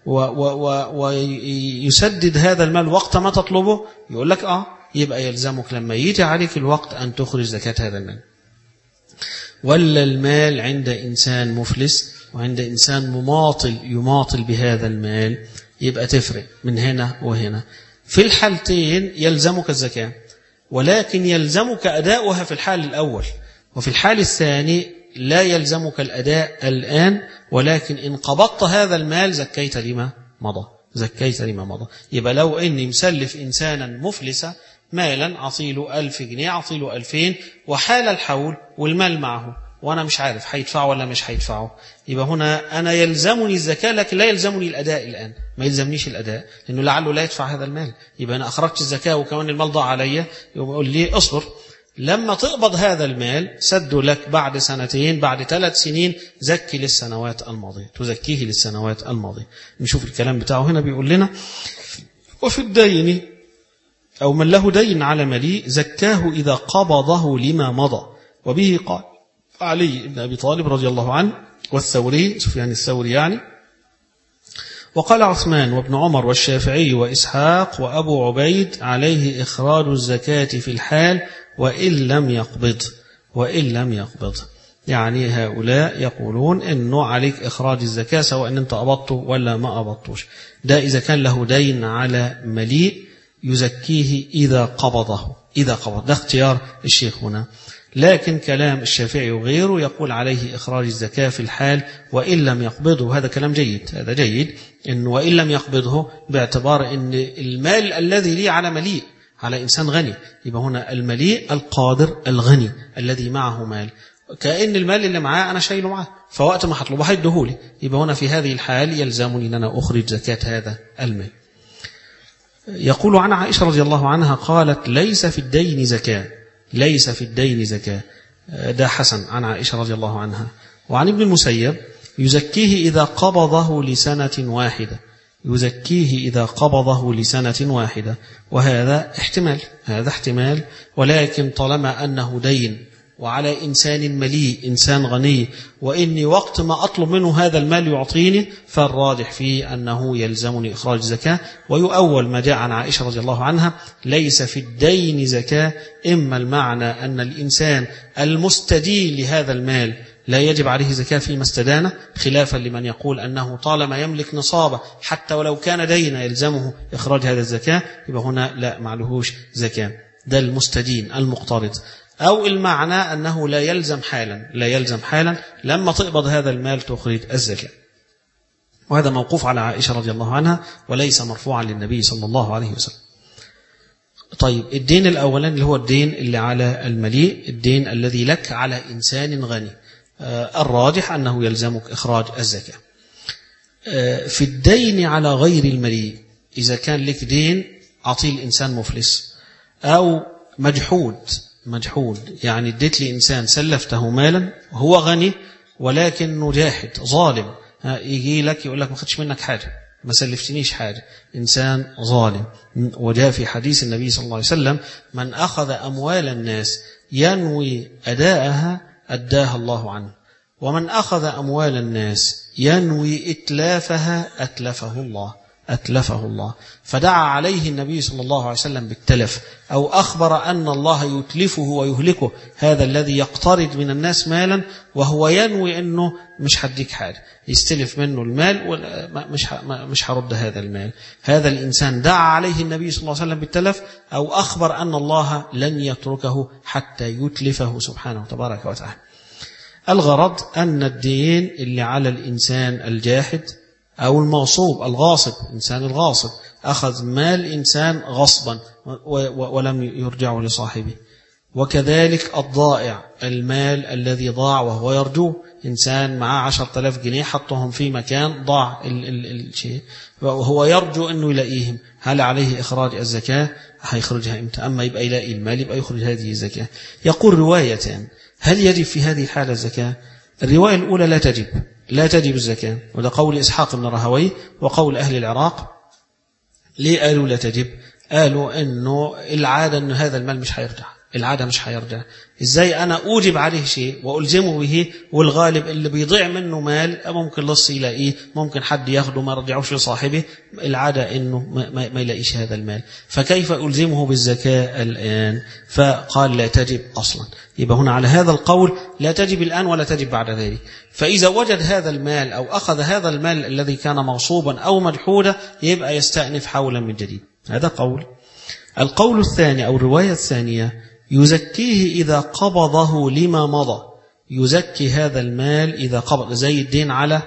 ويسدد هذا المال وقت ما تطلبه؟ يقول لك آه، يبقى يلزمك لما يجي عليك الوقت أن تخرج زكاة هذا المال. ولا المال عند إنسان مفلس وعند إنسان مماطل يماطل بهذا المال، يبقى تفرق من هنا وهنا. في الحالتين يلزمك الزكاة، ولكن يلزمك أداؤها في الحال الأول، وفي الحال الثاني لا يلزمك الأداء الآن، ولكن إن قبضت هذا المال زكيت لما مضى، زكيت لما مضى. يبقى لو إني مسلف إنسانا مفلسا مالا أعطيله ألف جنيه أعطيله ألفين وحال الحول والمال معه وأنا مش عارف هيدفعه ولا مش هيدفعه، يبقى هنا أنا يلزمني الزكاة لكن لا يلزمني الأداء الآن، ما يلزمنيش الأداء لأنه لعله لا يدفع هذا المال. يبقى أنا أخرجت الزكاة وكمان المال ضاع عليا، يقول لي أصبر لما تقبض هذا المال سد لك بعد سنتين بعد ثلاث سنين زكي للسنوات الماضية، تزكيه للسنوات الماضية. نشوف الكلام بتاعه هنا بيقول لنا وفي الدين أو من له دين على مليء زكاه إذا قبضه لما مضى. وبه قال علي بن أبي طالب رضي الله عنه والثوري سفيان الثوري يعني، وقال عثمان وابن عمر والشافعي وإسحاق وأبو عبيد عليه إخراج الزكاة في الحال وإن لم يقبض وإن لم يقبض. يعني هؤلاء يقولون إنه عليك إخراج الزكاة سواء أن أنت أبطته ولا ما أبطوش. ده إذا كان له دين على مليء يزكيه إذا قبضه إذا قبض، ده اختيار الشيخ هنا. لكن كلام الشافعي وغيره يقول عليه إخراج الزكاة في الحال وإن لم يقبضه. هذا كلام جيد، هذا جيد إنه وإن لم يقبضه باعتبار إن المال الذي لي على مليء على إنسان غني، يبقى هنا المليء القادر الغني الذي معه مال، كأن المال اللي معاه أنا شايله معاه فوقت ما هطلبه هيديهولي، يبقى هنا في هذه الحال يلزمني أن أنا أخرج زكاة هذا المال. يقول عن عائشة رضي الله عنها قالت ليس في الدين زكاة ليس في الدين زكاة. ده حسن عن عائشة رضي الله عنها. وعن ابن المسيب يزكيه إذا قبضه لسنة واحدة يزكيه إذا قبضه لسنة واحدة. وهذا احتمال هذا احتمال ولكن طالما أنه دين وعلى إنسان مليء إنسان غني وإني وقت ما أطلب منه هذا المال يعطيني فالراجح فيه أنه يلزمني إخراج زكاة. ويؤول ما جاء عن عائشة رضي الله عنها ليس في الدين زكاة، إما المعنى أن الإنسان المستدين لهذا المال لا يجب عليه زكاة فيما استدانه، خلافا لمن يقول أنه طالما يملك نصابه حتى ولو كان دينا يلزمه إخراج هذا الزكاة، يبقى هنا لا معلهوش زكاة، ده المستدين المقترض. أو المعنى أنه لا يلزم حالا لا يلزم حالا لما تقبض هذا المال تخرج الزكاة. وهذا موقوف على عائشة رضي الله عنها وليس مرفوعا للنبي صلى الله عليه وسلم. طيب الدين الأولاني اللي هو الدين اللي على المليء، الدين الذي لك على إنسان غني، آه الراجح أنه يلزمك إخراج الزكاة. آه في الدين على غير المليء، إذا كان لك دين أعطيه الإنسان مفلس أو مجحود مجحود يعني اديت لي إنسان سلفته مالا وهو غني ولكنه جاحد ظالم، يجي لك يقول لك ما خدش منك حاجة ما سلفتنيش حاجة، إنسان ظالم. وجاء في حديث النبي صلى الله عليه وسلم من أخذ أموال الناس ينوي أداءها أداها الله عنه، ومن أخذ أموال الناس ينوي إتلافها أتلفه الله أتلفه الله. فدعا عليه النبي صلى الله عليه وسلم بالتلف، أو أخبر أن الله يتلفه ويهلكه هذا الذي يقترض من الناس مالا وهو ينوي أنه مش هديك حاجة، يستلف منه المال ومش مش هرد هذا المال. هذا الإنسان دعا عليه النبي صلى الله عليه وسلم بالتلف، أو أخبر أن الله لن يتركه حتى يتلفه سبحانه تبارك وتعالى. الغرض أن الدين اللي على الإنسان الجاحد أو المغصوب الغاصب، إنسان الغاصب أخذ مال إنسان غصبا ولم يرجعه لصاحبه، وكذلك الضائع المال الذي ضاع وهو يرجوه، إنسان معاه عشرة آلاف جنيه حطهم في مكان ضاع الشيء وهو يرجو أنه يلاقيهم، هل عليه إخراج الزكاة؟ هيخرجها إمتى؟ أما يبقى يلاقي المال يبقى يخرج هذه الزكاة. يقول روايتان هل يجب في هذه الحالة الزكاة؟ الرواية الأولى لا تجب لا تجب الزكاة، وده قول إسحاق بن راهويه وقول أهل العراق. ليه قالوا لا تجب؟ قالوا أنه العادة أن هذا المال مش هيرجع، العادة مش هيرجع. إزاي أنا أوجب عليه شيء وألزمه به والغالب اللي بيضيع منه مال ممكن لص يلاقيه، ممكن حد ياخده ما رجعوش لصاحبه، العادة أنه ما, ما يلاقيش هذا المال، فكيف ألزمه بالزكاة الآن؟ فقال لا تجب أصلا. يبقى هنا على هذا القول لا تجب الآن ولا تجب بعد ذلك. فإذا وجد هذا المال أو أخذ هذا المال الذي كان مغصوبا أو مجحودا يبقى يستأنف حولا من جديد. هذا قول. القول الثاني أو الرواية الثانية يزكيه إذا قبضه لما مضى، يزكي هذا المال إذا قبض، زي الدين على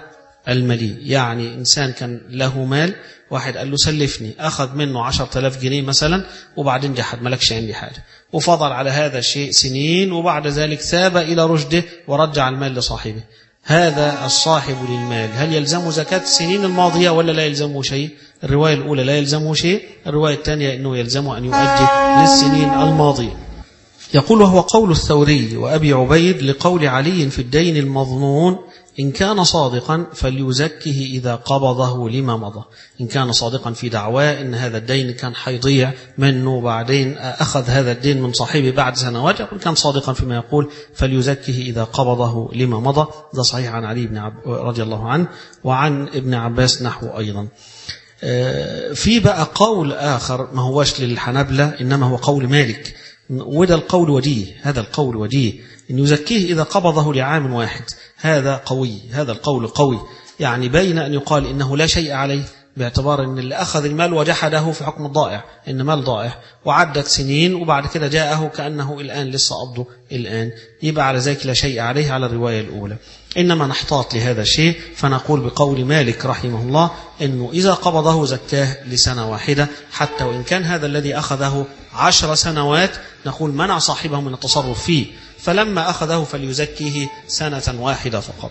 الملي، يعني إنسان كان له مال، واحد قال له سلفني، أخذ منه عشرة آلاف جنيه مثلا، وبعدين جحد ملكش عندي حاجة، وفضل على هذا الشيء سنين، وبعد ذلك ثاب إلى رشده ورجع المال لصاحبه. هذا الصاحب للمال هل يلزمه زكاة السنين الماضية ولا لا يلزمه شيء؟ الرواية الأولى لا يلزمه شيء، الرواية الثانية أنه يلزمه أن يؤدي للسنين الماضية. يقول وهو قول الثوري وأبي عبيد لقول علي في الدين المظنون إن كان صادقا فليزكه إذا قبضه لما مضى. إن كان صادقا في دعواه إن هذا الدين كان حيضيع منه وبعدين أخذ هذا الدين من صاحبه بعد سنوات، يقول كان صادقا فيما يقول فليزكه إذا قبضه لما مضى. ده صحيح عن علي بن عب... رضي الله عنه، وعن ابن عباس نحو أيضا. في بقى قول آخر ما هوش للحنبلة إنما هو قول مالك، وده القول وديه، هذا القول وديه إن يزكيه إذا قبضه لعام واحد. هذا قوي، هذا القول قوي، يعني بين أن يقال إنه لا شيء عليه باعتبار أن اللي أخذ المال وجحده في حكم الضائع، إن مال ضائع وعدت سنين وبعد كده جاءه كأنه الآن لسه قبضه الآن، يبقى على ذلك لا شيء عليه على الرواية الأولى. إنما نحتاط لهذا الشيء فنقول بقول مالك رحمه الله إنه إذا قبضه زكاه لسنة واحدة، حتى وإن كان هذا الذي أخذه عشر سنوات نقول منع صاحبه من التصرف فيه، فلما أخذه فليزكيه سنة واحدة فقط.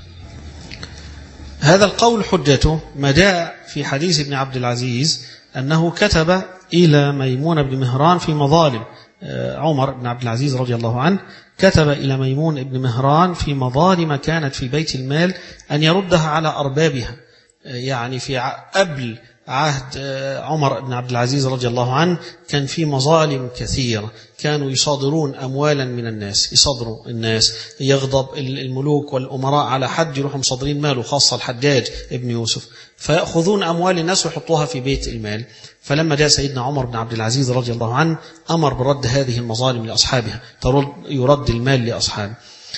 هذا القول حجته ما جاء في حديث ابن عبد العزيز أنه كتب إلى ميمون بن مهران في مظالم عمر بن عبد العزيز رضي الله عنه، كتب إلى ميمون بن مهران في مظالم كانت في بيت المال أن يردها على أربابها، يعني في قبل عهد عمر بن عبد العزيز رضي الله عنه كان في مظالم كثيرة، كانوا يصادرون أموالا من الناس، يصادروا الناس، يغضب الملوك والأمراء على حد يروحوا مصادرين ماله، خاصة الحجاج ابن يوسف، فيأخذون أموال الناس ويحطوها في بيت المال. فلما جاء سيدنا عمر بن عبد العزيز رضي الله عنه أمر برد هذه المظالم لأصحابها، يرد المال لأصحابه،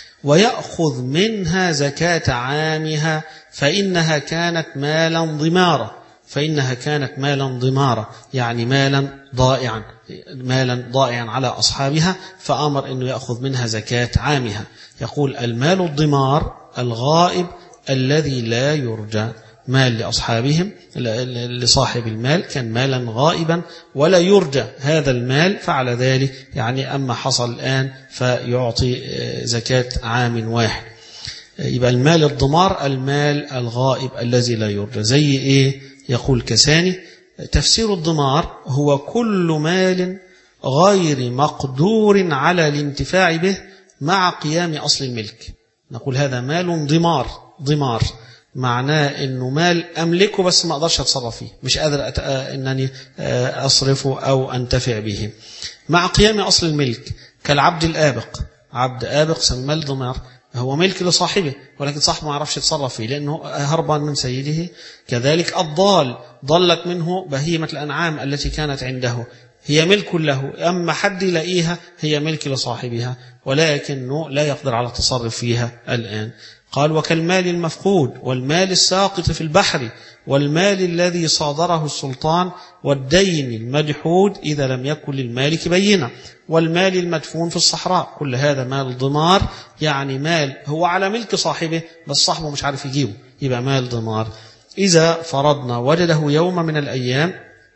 ويأخذ منها زكاة عامها فإنها كانت مالا ضمارا، فإنها كانت مالا ضمارا يعني مالا ضائعا، مالا ضائعا على أصحابها، فأمر أنه يأخذ منها زكاة عامها. يقول المال الضمار الغائب الذي لا يرجى، مال لأصحابهم لصاحب المال كان مالا غائبا ولا يرجى هذا المال، فعلى ذلك يعني أما حصل الآن فيعطي زكاة عام واحد. يبقى المال الضمار المال الغائب الذي لا يرجى. زي إيه؟ يقول كساني تفسير الضمار هو كل مال غير مقدور على الانتفاع به مع قيام أصل الملك. نقول هذا مال ضمار، ضمار معناه أنه مال أملكه بس ما أقدرش أتصرف فيه، مش قادر أت... أنني أصرفه أو أنتفع به مع قيام أصل الملك، كالعبد الآبق، عبد آبق سمى مال ضمار، هو ملك لصاحبه ولكن صاحبه ما عرفش يتصرف فيه لأنه هربان من سيده. كذلك الضال، ضلت منه بهيمة الأنعام التي كانت عنده، هي ملك له، أما حد يلاقيها هي ملك لصاحبها ولكنه لا يقدر على التصرف فيها الآن. قال وكالمال المفقود والمال الساقط في البحر والمال الذي صادره السلطان والدين المجحود إذا لم يكن للمالك بينة والمال المدفون في الصحراء، كل هذا مال ضمار، يعني مال هو على ملك صاحبه بس صاحبه مش عارف يجيبه، يبقى مال ضمار. إذا فرضنا وجده يوم من الأيام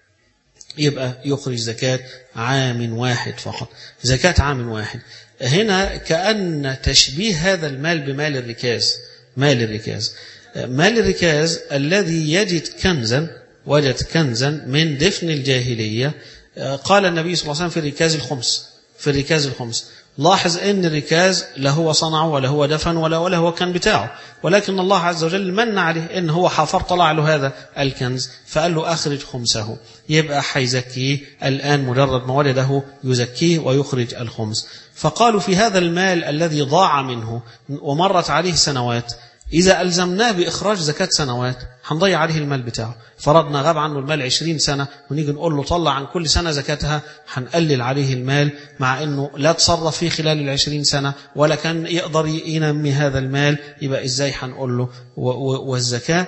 يبقى يخرج زكاة عام واحد فقط، زكاة عام واحد. هنا كأن تشبيه هذا المال بمال الركاز، مال الركاز، مال الركاز الذي يجد كنزا، وجد كنزا من دفن الجاهلية. قال النبي صلى الله عليه وسلم في الركاز الخمس، في الركاز الخمس. لاحظ ان الركاز لا هو صنعه ولا هو دفن ولا ولا هو كان بتاعه، ولكن الله عز وجل من عليه ان هو حفر طلع له هذا الكنز فقال له اخرج خمسه، يبقى حيزكيه الان مجرد ما وجده يزكيه ويخرج الخمس. فقالوا في هذا المال الذي ضاع منه ومرت عليه سنوات، إذا ألزمناه بإخراج زكاة سنوات هنضيع عليه المال بتاعه، فرضنا غاب عنه المال عشرين سنة ونيجي نقول له طلع عن كل سنة زكاتها، هنقلل عليه المال مع أنه لا تصرف فيه خلال العشرين سنة ولا كان يقدر ينمي هذا المال، يبقى إزاي هنقول له؟ والزكاة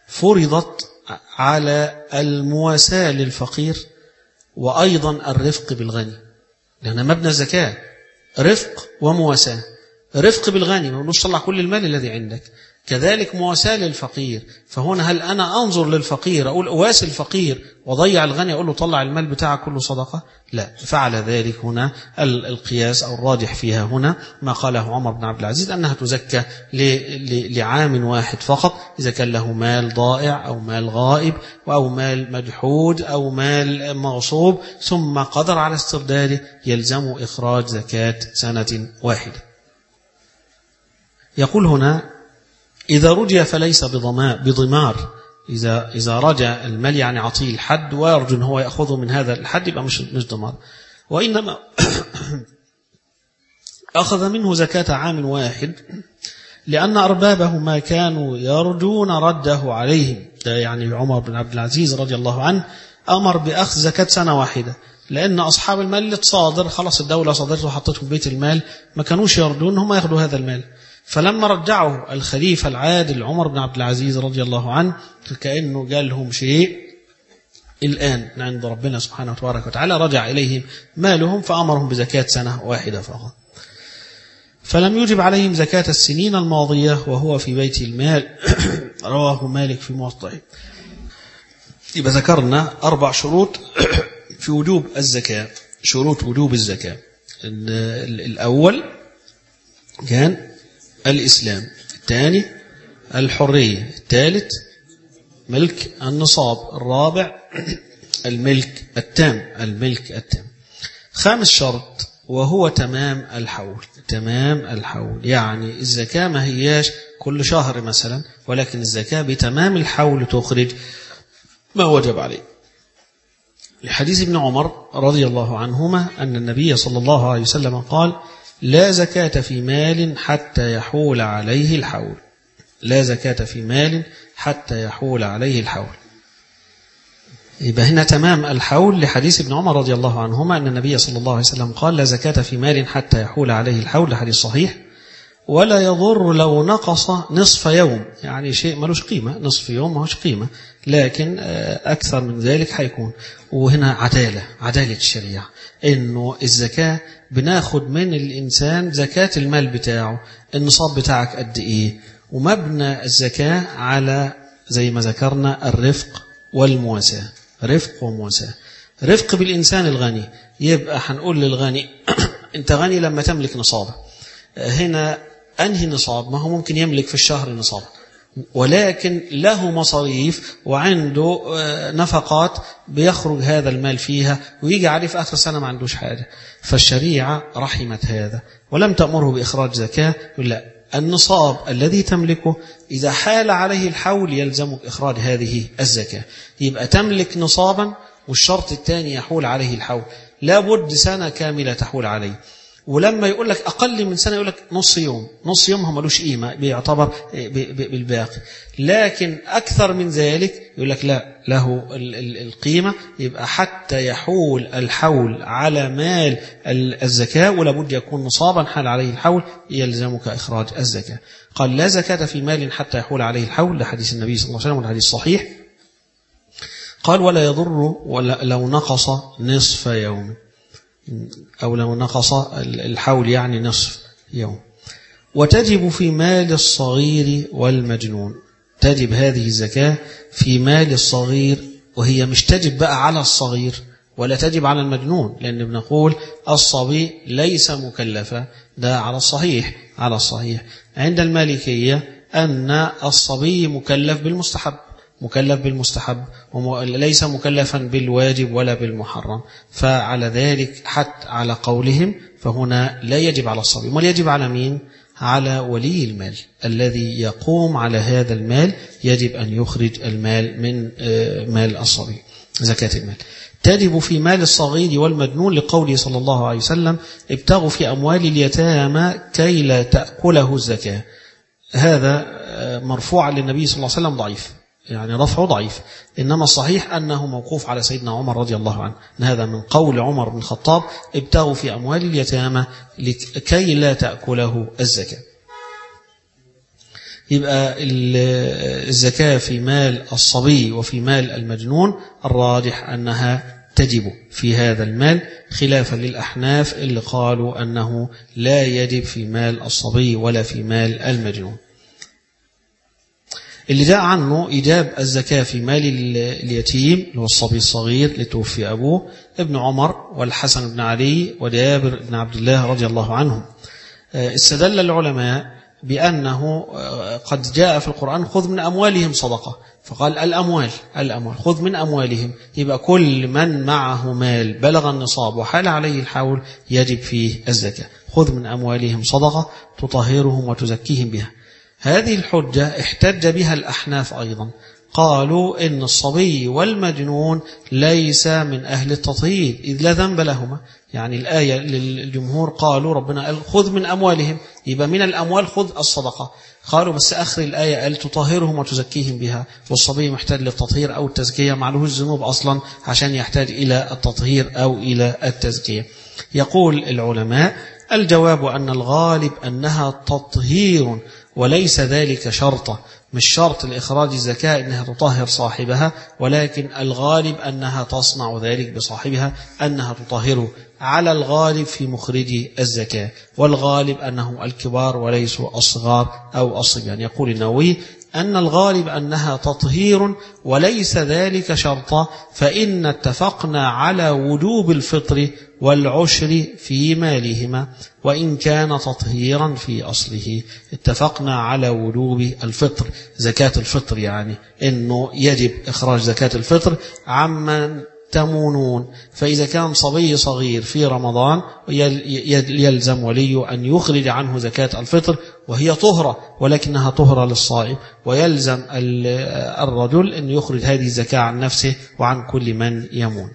فرضت على المواساة للفقير وأيضا الرفق بالغني، لأن مبنى الزكاة رفق ومواساة. رفق بالغني ما نقولوش طلع كل المال الذي عندك، كذلك مواساة للفقير. فهنا هل أنا أنظر للفقير أقول أواسي الفقير وضيع الغني أقول له طلع المال بتاعك كله صدقة؟ لا، فعل ذلك هنا القياس أو الراجح فيها هنا ما قاله عمر بن عبد العزيز أنها تزكى لعام واحد فقط إذا كان له مال ضائع أو مال غائب أو مال مجحود أو مال مغصوب ثم قدر على استرداده يلزم إخراج زكاة سنة واحدة. يقول هنا إذا رجع فليس بضمار. إذا إذا رجع المال يعني عطيه الحد ويرجو أن هو يأخذه من هذا الحد يبقى مش مش ضمار، وإنما أخذ منه زكاة عام واحد لأن أربابه ما كانوا يرجون رده عليهم. ده يعني عمر بن عبد العزيز رضي الله عنه أمر بأخذ زكاة سنة واحدة، لأن أصحاب المال اللي تصادر خلاص الدولة صادرته وحطته في بيت المال ما كانوش يرجون هم يأخذوا هذا المال. فلما رجعه الخليفة العادل عمر بن عبد العزيز رضي الله عنه كأنه قال لهم شيء الآن عند ربنا سبحانه وتعالى، رجع إليهم مالهم فأمرهم بزكاة سنة واحدة فقط. فلم يجب عليهم زكاة السنين الماضية وهو في بيت المال. رواه مالك في موطئه. يبقى ذكرنا أربع شروط في وجوب الزكاة، شروط وجوب الزكاة. الأول كان الإسلام، الثاني الحرية، الثالث ملك النصاب، الرابع الملك التام الملك التام. خامس شرط وهو تمام الحول. تمام الحول يعني الزكاة ما هياش كل شهر مثلا، ولكن الزكاة بتمام الحول تخرج ما وجب عليه. لحديث ابن عمر رضي الله عنهما أن النبي صلى الله عليه وسلم قال لا زكاة في مال حتى يحول عليه الحول. لا زكاة في مال حتى يحول عليه الحول. يبقى هنا تمام الحول لحديث ابن عمر رضي الله عنهما أن النبي صلى الله عليه وسلم قال لا زكاة في مال حتى يحول عليه الحول، لحديث صحيح. ولا يضر لو نقص نصف يوم، يعني شيء ملوش قيمة، نصف يوم ملوش قيمة، لكن أكثر من ذلك حيكون. وهنا عدالة عدالة الشريعة، إنه الزكاة بناخد من الإنسان زكاة المال بتاعه، النصاب بتاعك قد إيه، ومبنى الزكاة على زي ما ذكرنا الرفق والمواساة. رفق ومواساة. رفق بالإنسان الغني، يبقى هنقول للغني أنت غني لما تملك نصاب. هنا أنهي نصاب؟ ما هو ممكن يملك في الشهر نصاب، ولكن له مصاريف وعنده نفقات بيخرج هذا المال فيها ويجي عليه في آخر السنة ما عندوش حاجة. فالشريعة رحمت هذا ولم تأمره بإخراج زكاة. لا، النصاب الذي تملكه إذا حال عليه الحول يلزمك إخراج هذه الزكاة. يبقى تملك نصابا والشرط الثاني يحول عليه الحول، لابد سنة كاملة تحول عليه. ولما يقول لك أقل من سنة يقول لك نص يوم، نص يوم هم ملوش قيمة بيعتبر بالباقي، لكن أكثر من ذلك يقول لك لا له القيمة. يبقى حتى يحول الحول على مال الزكاة ولابد يكون نصابا حال عليه الحول يلزمك إخراج الزكاة. قال لا زكاة في مال حتى يحول عليه الحول، لحديث النبي صلى الله عليه وسلم والحديث صحيح. قال ولا يضر ولا لو نقص نصف يوم، أو لو نقص الحول يعني نصف يوم. وتجب في مال الصغير والمجنون. تجب هذه الزكاة في مال الصغير، وهي مش تجب بقى على الصغير ولا تجب على المجنون، لأن بنقول الصبي ليس مكلفا، ده على الصحيح. على الصحيح عند المالكية أن الصبي مكلف بالمستحب، مكلف بالمستحب وليس مكلفا بالواجب ولا بالمحرم. فعلى ذلك حتى على قولهم فهنا لا يجب على الصبي. ما يجب على مين؟ على ولي المال الذي يقوم على هذا المال، يجب أن يخرج المال من مال الصبي، زكاة المال. تجب في مال الصغير والمجنون لقوله صلى الله عليه وسلم ابتغوا في أموال اليتامى كي لا تأكله الزكاة. هذا مرفوع للنبي صلى الله عليه وسلم ضعيف، يعني رفعه ضعيف، إنما الصحيح أنه موقوف على سيدنا عمر رضي الله عنه، إن هذا من قول عمر بن الخطاب ابتغوا في أموال اليتامى كي لا تأكله الزكاة. يبقى الزكاة في مال الصبي وفي مال المجنون الراجح أنها تجب في هذا المال، خلافا للأحناف اللي قالوا أنه لا يجب في مال الصبي ولا في مال المجنون. اللي جاء عنه إيجاب الزكاة في مال اليتيم اللي هو الصبي الصغير اللي توفي أبوه ابن عمر والحسن بن علي وجابر بن عبد الله رضي الله عنهم. استدل العلماء بأنه قد جاء في القرآن خذ من أموالهم صدقة، فقال الأموال الأموال خذ من أموالهم، يبقى كل من معه مال بلغ النصاب وحال عليه الحول يجب فيه الزكاة. خذ من أموالهم صدقة تطهرهم وتزكيهم بها. هذه الحجة احتج بها الأحناف أيضا، قالوا إن الصبي والمجنون ليس من أهل التطهير إذ لا ذنب لهما. يعني الآية للجمهور قالوا ربنا قال خذ من أموالهم، يبقى من الأموال خذ الصدقة. قالوا بس آخر الآية قال تطهرهم وتزكيهم بها، والصبي محتاج للتطهير أو التزكية، معلوش ذنوب أصلا عشان يحتاج إلى التطهير أو إلى التزكية. يقول العلماء الجواب أن الغالب أنها تطهير وليس ذلك شرطا، مش شرط لإخراج الزكاة أنها تطهر صاحبها، ولكن الغالب أنها تصنع ذلك بصاحبها، أنها تطهره على الغالب في مخرج الزكاة، والغالب أنهم الكبار وليسوا الصغار أو الصبيان. يقول النووي أن الغالب أنها تطهير وليس ذلك شرطا، فإن اتفقنا على وجوب الفطر والعشر في مالهما وإن كان تطهيرا في أصله. اتفقنا على وجوب الفطر، زكاة الفطر، يعني أنه يجب إخراج زكاة الفطر عمن تمونون. فإذا كان صبي صغير في رمضان يلزم ولي أن يخرج عنه زكاة الفطر وهي طهرة ولكنها طهرة للصائم، ويلزم الرجل أن يخرج هذه الزكاة عن نفسه وعن كل من يمون.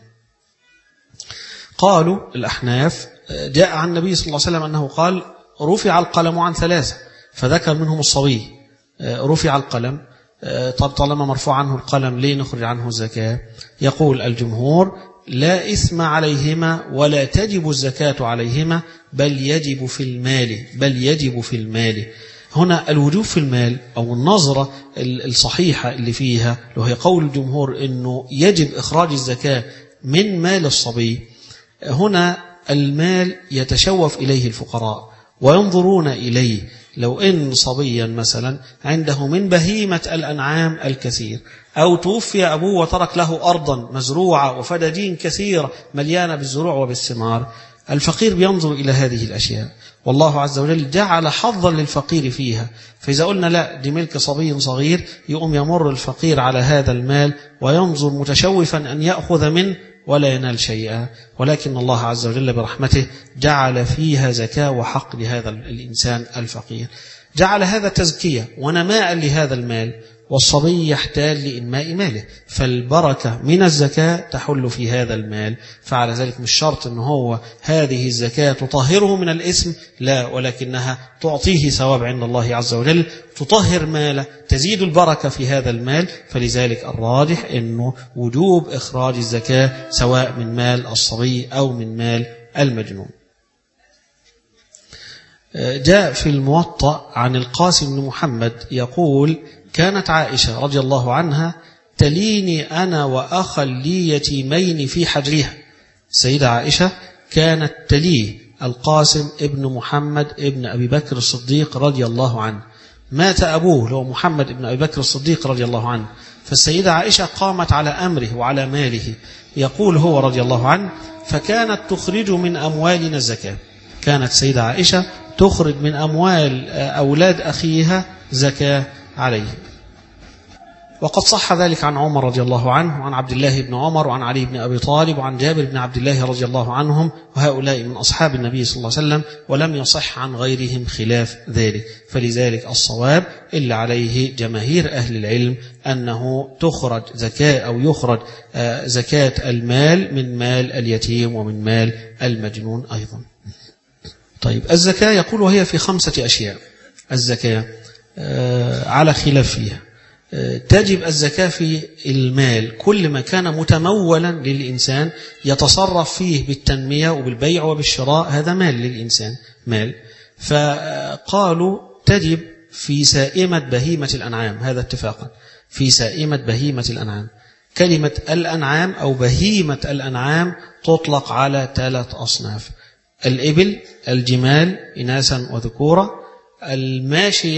قالوا الأحناف جاء عن النبي صلى الله عليه وسلم أنه قال رفع القلم عن ثلاثة، فذكر منهم الصبي. رفع القلم، طب طالما مرفوع عنه القلم ليه نخرج عنه الزكاة؟ يقول الجمهور لا إثم عليهما ولا تجب الزكاة عليهما، بل يجب في المال بل يجب في المال هنا الوجوب في المال أو النظرة الصحيحة اللي فيها لو هي قول الجمهور أنه يجب إخراج الزكاة من مال الصبي. هنا المال يتشوف إليه الفقراء وينظرون إليه. لو إن صبيا مثلا عنده من بهيمة الأنعام الكثير، أو توفي أبوه وترك له أرضا مزروعة وفدادين كثيرة مليانة بالزروع وبالثمار، الفقير بينظر إلى هذه الأشياء، والله عز وجل جعل حظا للفقير فيها. فإذا قلنا لا دي ملك صبي صغير، يقوم يمر الفقير على هذا المال وينظر متشوفا أن يأخذ منه ولا ينال شيئا، ولكن الله عز وجل برحمته جعل فيها زكاة وحق لهذا الإنسان الفقير، جعل هذا تزكية ونماء لهذا المال، والصبي يحتاج لإنماء ماله، فالبركة من الزكاة تحل في هذا المال. فعلى ذلك مش شرط أنه هو هذه الزكاة تطهره من الإثم، لا، ولكنها تعطيه ثواب عند الله عز وجل، تطهر ماله، تزيد البركة في هذا المال. فلذلك الراجح أنه وجوب إخراج الزكاة سواء من مال الصبي أو من مال المجنون. جاء في الموطأ عن القاسم بن محمد يقول كانت عائشة رضي الله عنها تليني أنا وأخا لي يتيمين في حجرها. السيدة عائشة كانت تليه القاسم ابن محمد ابن أبي بكر الصديق رضي الله عنه، مات أبوه لو محمد ابن أبي بكر الصديق رضي الله عنه، فالسيدة عائشة قامت على أمره وعلى ماله. يقول هو رضي الله عنه فكانت تخرج من أموالنا الزكاة. كانت السيدة عائشة تخرج من أموال أولاد أخيها زكاة عليه. وقد صح ذلك عن عمر رضي الله عنه وعن عبد الله بن عمر وعن علي بن أبي طالب وعن جابر بن عبد الله رضي الله عنهم، وهؤلاء من أصحاب النبي صلى الله عليه وسلم، ولم يصح عن غيرهم خلاف ذلك. فلذلك الصواب اللي عليه جماهير أهل العلم أنه تخرج زكاة أو يخرج زكاة المال من مال اليتيم ومن مال المجنون أيضا. طيب الزكاة يقول وهي في خمسة أشياء. الزكاة على خلاف فيها. تجب الزكاة في المال كل ما كان متمولا للإنسان يتصرف فيه بالتنمية وبالبيع وبالشراء، هذا مال للإنسان مال. فقالوا تجب في سائمة بهيمة الأنعام، هذا اتفاقا في سائمة بهيمة الأنعام. كلمة الأنعام أو بهيمة الأنعام تطلق على ثلاث أصناف: الإبل، الجمال إناثا وذكورا، الماشية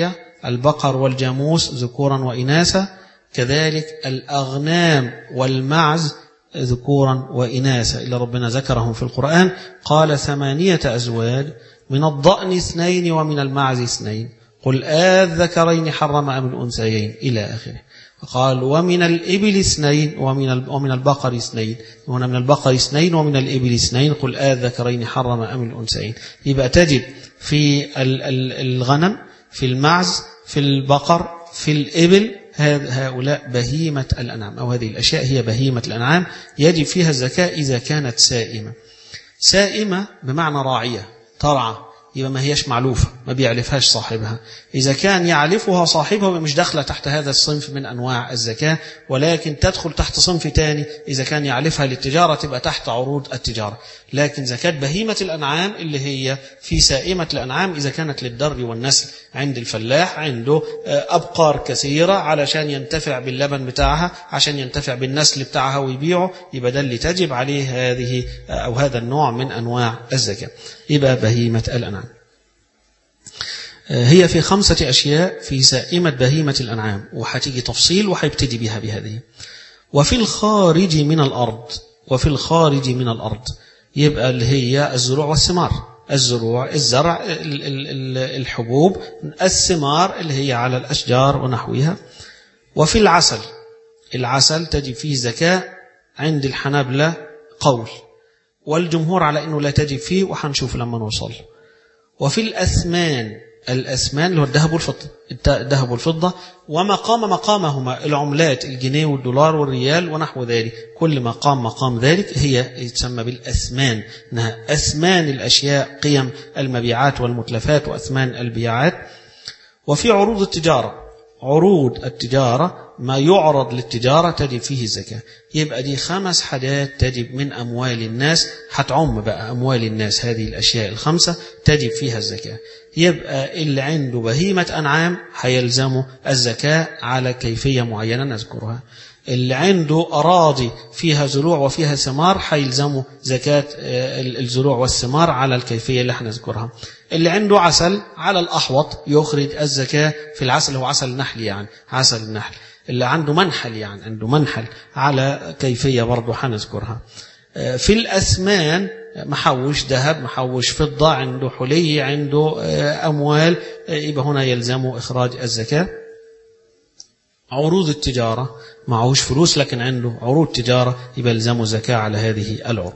البقر والجاموس ذكورا وإناثا، كذلك الأغنام والمعز ذكورا وإناثا، إلا ربنا ذكرهم في القرآن قال ثمانية أزواج من الضأن اثنين ومن المعز اثنين قل آذكرين حرم أم الأنثيين إلى آخره. قال ومن الإبل اثنين ومن ومن البقر اثنين، هنا من البقر اثنين ومن الإبل اثنين قل آذكرين حرم أم الأنثيين. يبقى تجد في الغنم، في المعز، في البقر، في الإبل، هؤلاء بهيمة الأنعام، أو هذه الأشياء هي بهيمة الأنعام يجب فيها الزكاة إذا كانت سائمة. سائمة بمعنى راعية ترعى، يبقى ما هيش معلوفة، ما بيعلفهاش صاحبها. إذا كان يعلفها صاحبها مش داخلة تحت هذا الصنف من أنواع الزكاة، ولكن تدخل تحت صنف تاني. إذا كان يعلفها للتجارة تبقى تحت عروض التجارة. لكن زكاة بهيمة الأنعام اللي هي في سائمة الأنعام إذا كانت للدر والنسل، عند الفلاح عنده أبقار كثيرة علشان ينتفع باللبن بتاعها، عشان ينتفع بالنسل بتاعها ويبيعه، يبقى ده اللي تجب عليه هذه أو هذا النوع من أنواع الزكاة، يبقى بهيمة الأنعام. هي في خمسة أشياء في سائمة بهيمة الأنعام، وحتيجي تفصيل وحيبتدي بها بهذه. وفي الخارج من الأرض، وفي الخارج من الأرض يبقى اللي هي الزروع والثمار، الزروع الزرع الحبوب، الثمار اللي هي على الأشجار ونحوها. وفي العسل، العسل تجب فيه زكاة عند الحنابلة قول، والجمهور على أنه لا تجب فيه، وحنشوف لما نوصل. وفي الأثمان، الأثمان اللي هو الذهب والفضة، الذهب والفضة ومقام مقامهما العملات، الجنيه والدولار والريال ونحو ذلك، كل مقام مقام ذلك هي تسمى بالأثمان، إنها أثمان الأشياء، قيم المبيعات والمتلفات وأثمان البيعات. وفي عروض التجارة، عروض التجارة ما يعرض للتجارة تجب فيه الزكاة. يبقى دي خمس حاجات تجب من أموال الناس، هتعم بقى أموال الناس هذه الأشياء الخمسة تجب فيها الزكاة. يبقى اللي عنده بهيمة أنعام هيلزمه الزكاة على كيفية معينة نذكرها. اللي عنده أراضي فيها زروع وفيها ثمار هيلزمه زكاة الزروع والثمار على الكيفية اللي هنذكرها. اللي عنده عسل على الأحوط يخرج الزكاة في العسل، هو عسل النحل يعني عسل النحل. اللي عنده منحل يعني عنده منحل على كيفية برضو هنذكرها. في الأثمان محوش ذهب، محوش فضة، عنده حلي، عنده أموال، يبقى هنا يلزمه إخراج الزكاة. عروض التجارة معهوش فلوس لكن عنده عروض تجارة، يبقى يلزمه زكاة على هذه العروض.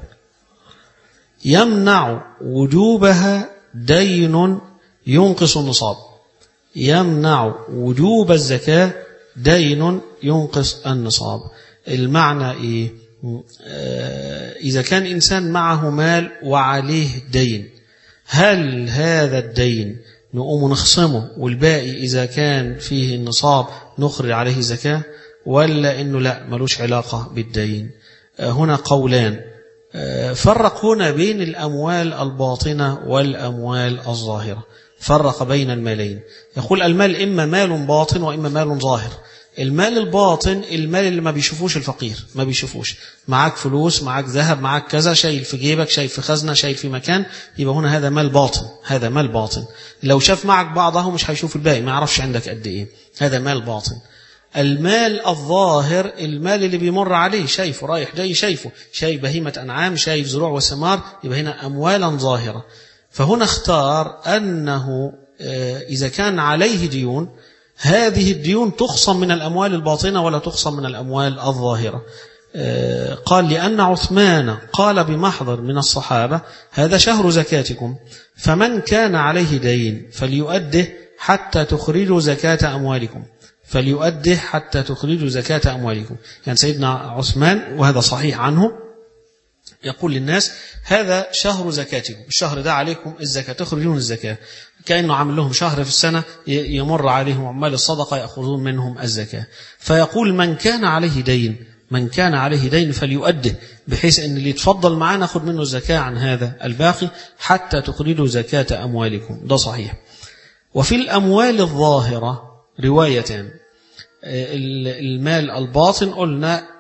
يمنع وجوبها دين ينقص النصاب، يمنع وجوب الزكاة دين ينقص النصاب. المعنى إيه؟ إذا كان إنسان معه مال وعليه دين، هل هذا الدين نقوم نخصمه والباقي إذا كان فيه النصاب نخرج عليه زكاة، ولا إنه لا ملوش علاقة بالدين؟ هنا قولان، فرق هنا بين الأموال الباطنة والأموال الظاهرة، فرق بين المالين. يقول المال إما مال باطن وإما مال ظاهر. المال الباطن المال اللي ما بيشوفوش الفقير، ما بيشوفوش، معاك فلوس، معاك ذهب، معاك كذا، شايل في جيبك، شايل في خزنة، شايل في مكان، يبقى هنا هذا مال باطن، هذا مال باطن. لو شاف معك بعضه مش هيشوف الباقي، ما يعرفش عندك قد ايه، هذا مال باطن. المال الظاهر المال اللي بيمر عليه، شايفه رايح جاي، شايفه شايف بهيمة أنعام، شايف زروع وثمار، يبقى هنا أموالا ظاهرة. فهنا اختار أنه إذا كان عليه ديون، هذه الديون تخصم من الأموال الباطنة ولا تخصم من الأموال الظاهرة. قال لأن عثمان قال بمحضر من الصحابة هذا شهر زكاتكم، فمن كان عليه دين فليؤده حتى تخرجوا زكاة أموالكم، فليؤده حتى تخرجوا زكاة أموالكم. يعني سيدنا عثمان وهذا صحيح عنه يقول للناس هذا شهر زكاتكم، الشهر ده عليكم الزكاة، تخرجون الزكاة، كأنه عامل لهم شهر في السنة يمر عليهم عمال الصدقة يأخذون منهم الزكاة. فيقول من كان عليه دين، من كان عليه دين فليؤده، بحيث أن اللي يتفضل معاه ناخد منه الزكاة عن هذا الباقي حتى تخرجوا زكاة أموالكم. ده صحيح. وفي الأموال الظاهرة روايتان، المال الباطن قلنا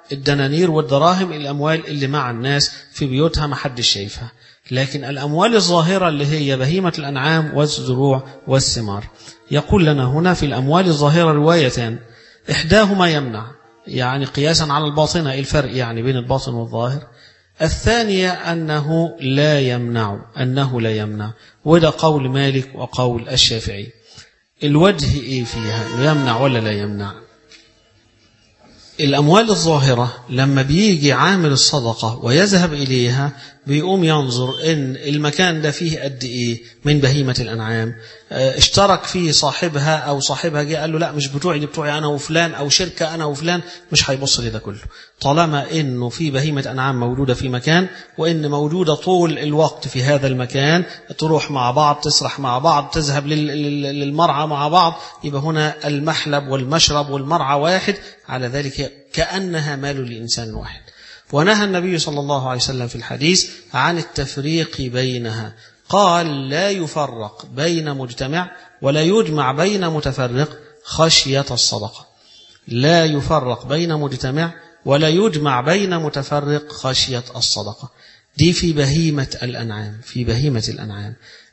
الدنانير والدراهم، الأموال اللي مع الناس في بيوتها ما حدش شايفها. لكن الأموال الظاهرة اللي هي بهيمة الأنعام والزروع والثمار. يقول لنا هنا في الأموال الظاهرة روايتان، إحداهما يمنع، يعني قياسا على الباطنة، الفرق يعني بين الباطن والظاهر. الثانية أنه لا يمنع، أنه لا يمنع، وده قول مالك وقول الشافعي. الوجه إيه فيها، يمنع ولا لا يمنع؟ الأموال الظاهرة لما بيجي عامل الصدقة ويذهب إليها بيقوم ينظر إن المكان ده فيه قد إيه من بهيمة الأنعام، اشترك فيه صاحبها أو صاحبها جاء قال له لا مش بتوعي، دي بتوعي أنا وفلان، أو شركة أنا وفلان، مش هيبص لده كله طالما إنه في بهيمة أنعام موجودة في مكان، وإن موجودة طول الوقت في هذا المكان، تروح مع بعض، تسرح مع بعض، تذهب للمرعى مع بعض، يبقى هنا المحلب والمشرب والمرعى واحد، على ذلك كأنها مال لإنسان واحد. ونهى النبي صلى الله عليه وسلم في الحديث عن التفريق بينها، قال لا يفرق بين مجتمع ولا يجمع بين متفرق خشية الصدقة. لا يفرق بين مجتمع ولا يجمع بين متفرق خشية الصدقة. دي في بهيمة الأنعام، في بهيمة الأنعام.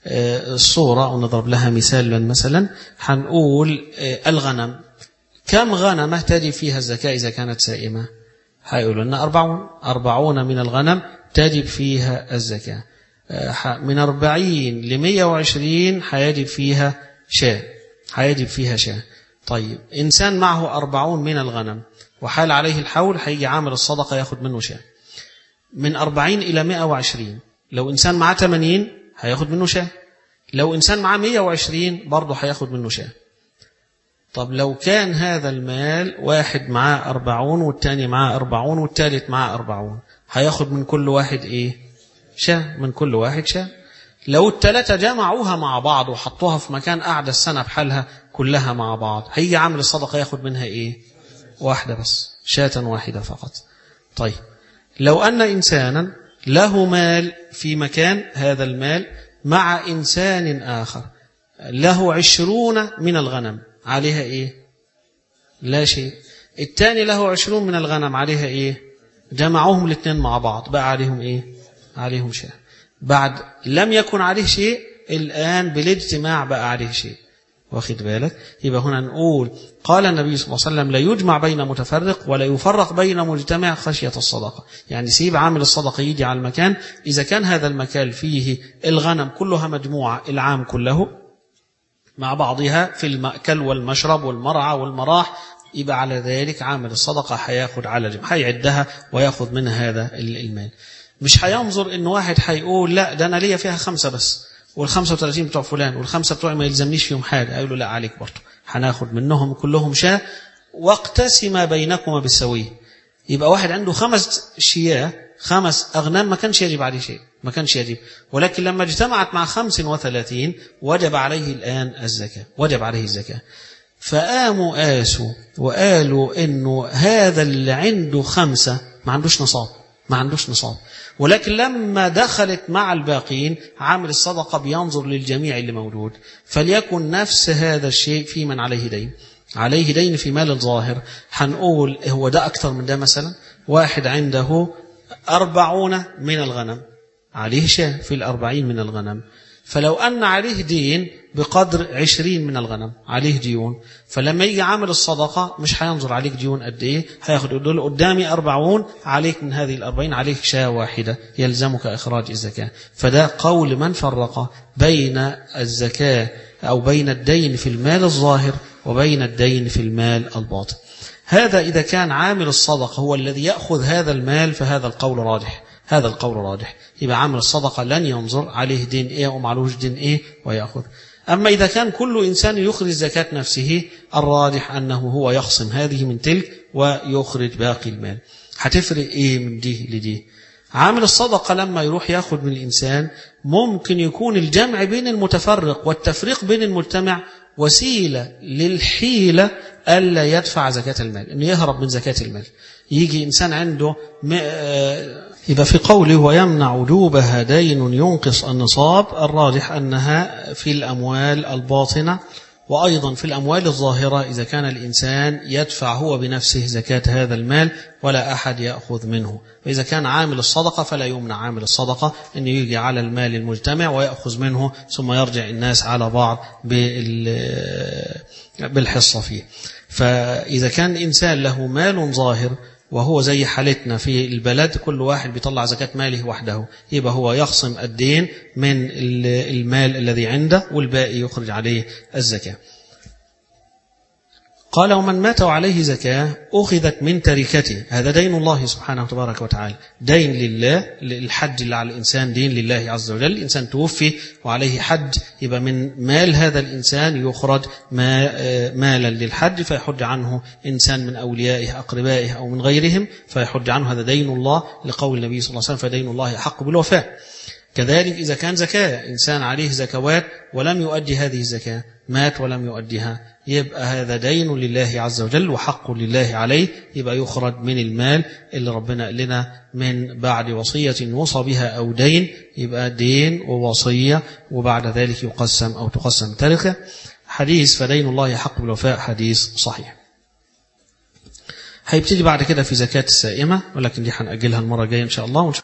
الصورة ونضرب لها مثالا، مثلا هنقول الغنم، كم غنمة تجب فيها الزكاة إذا كانت سائمة؟ هيقولوا لنا أربعون أربعون من الغنم تجب فيها الزكاة. من أربعين لمية وعشرين هيجب فيها شاة، هيجب فيها شاة. طيب إنسان معه أربعون من الغنم وحال عليه الحول، هيجي عامل الصدقة ياخد منه شاة. من أربعين إلى مئة وعشرين، لو إنسان معه ثمانين هياخد منه شاة، لو إنسان معه مئة وعشرين برضه هياخد منه شاة. طب لو كان هذا المال واحد معاه أربعون والتاني معاه أربعون والتالت معاه أربعون، هياخد من كل واحد إيه؟ شاة، من كل واحد شاة. لو التلاتة جمعوها مع بعض وحطوها في مكان قاعدة السنة بحالها كلها مع بعض، هيجي عامل الصدقة ياخد منها إيه؟ واحدة بس، شاة واحدة فقط. طيب لو أن إنسانا له مال في مكان، هذا المال مع إنسان آخر له عشرون من الغنم، عليها إيه؟ لا شيء. الثاني له عشرون من الغنم، عليها إيه؟ جمعوهم الاثنين مع بعض، بقى عليهم إيه؟ عليهم شيء. بعد لم يكن عليه شيء، الآن بالاجتماع بقى عليه شيء. واخد بالك؟ يبقى هنا نقول قال النبي صلى الله عليه وسلم لا يجمع بين متفرق ولا يفرق بين مجتمع خشية الصدقة. يعني سيب عامل الصدقة يجي على المكان، إذا كان هذا المكان فيه الغنم كلها مجموعة العام كله مع بعضها في المأكل والمشرب والمرعى والمراح، يبقى على ذلك عامل الصدقة هياخد على جمع، هيعدها وياخد منها هذا المال. مش هينظر إن واحد هيقول لا ده أنا ليا فيها خمسة بس، والخمسة وثلاثين بتوع فلان، والخمسة بتوع ما يلزمنيش فيهم حاجة، هيقول له لا عليك برضه، هناخد منهم كلهم شاة واقتسم بينكما بالسوية. يبقى واحد عنده خمس شياه، خمس أغنام، ما كانش يجب عليه شيء، ما كانش يجب، ولكن لما اجتمعت مع خمس وثلاثين وجب عليه الآن الزكاة، وجب عليه الزكاة. فقاموا قاسوا وقالوا إنه هذا اللي عنده خمسة ما عندوش نصاب، ما عندوش نصاب، ولكن لما دخلت مع الباقين عامل الصدقة بينظر للجميع اللي موجود، فليكن نفس هذا الشيء في من عليه دين، عليه دين في مال الظاهر. هنقول هو ده أكثر من ده، مثلا واحد عنده أربعون من الغنم، عليه شاة في الأربعين من الغنم، فلو أن عليه دين بقدر عشرين من الغنم، عليه ديون، فلما يجي عامل الصدقة مش هينظر عليك ديون قد إيه، هياخد يقول له قدامي أربعون، عليك من هذه الأربعين عليك شاة واحدة يلزمك إخراج الزكاة. فده قول من فرق بين الزكاة أو بين الدين في المال الظاهر وبين الدين في المال الباطن. هذا إذا كان عامل الصدقة هو الذي يأخذ هذا المال، فهذا القول راجح، هذا القول راجح، يبقى عامل الصدقة لن ينظر عليه دين إيه ومعلوش دين إيه ويأخذ. أما إذا كان كل إنسان يخرج زكاة نفسه، الراجح أنه هو يخصم هذه من تلك ويخرج باقي المال. هتفرق إيه من دي لدي؟ عامل الصدقة لما يروح ياخد من الإنسان، ممكن يكون الجمع بين المتفرق والتفريق بين المجتمع وسيلة للحيلة ألا يدفع زكاة المال، إنه يهرب من زكاة المال. يجي إنسان عنده يبقى في قوله ويمنع وجوبها دين ينقص النصاب، الراجح أنها في الأموال الباطنة وأيضا في الأموال الظاهرة إذا كان الإنسان يدفع هو بنفسه زكاة هذا المال ولا أحد يأخذ منه. وإذا كان عامل الصدقة فلا يمنع عامل الصدقة أن يجي على المال المجتمع ويأخذ منه ثم يرجع الناس على بعض بالحصة فيه. فإذا كان الإنسان له مال ظاهر وهو زي حالتنا في البلد كل واحد بيطلع زكاة ماله وحده، يبقى هو يخصم الدين من المال الذي عنده والباقي يخرج عليه الزكاة. قال ومن مات وعليه زكاة أخذت من تركته، هذا دين الله سبحانه وتبارك وتعالى، دين لله. الحج اللي على الإنسان دين لله عز وجل، الإنسان توفي وعليه حج يبقى من مال هذا الإنسان يخرج مالا للحج فيحج عنه إنسان من أوليائه أقربائه أو من غيرهم فيحج عنه، هذا دين الله لقول النبي صلى الله عليه وسلم فدين الله حق بالوفاء. كذلك إذا كان زكاة إنسان عليه زكوات ولم يؤدي هذه الزكاة مات ولم يؤديها يبقى هذا دين لله عز وجل وحق لله عليه، يبقى يخرج من المال اللي ربنا قال لنا من بعد وصية يوصى بها أو دين، يبقى دين ووصية وبعد ذلك يقسم أو تقسم تركة. حديث فدين الله حق بالوفاء حديث صحيح. هيبتدي بعد كده في زكاة السائمة ولكن دي هنأجلها المرة الجاية إن شاء الله.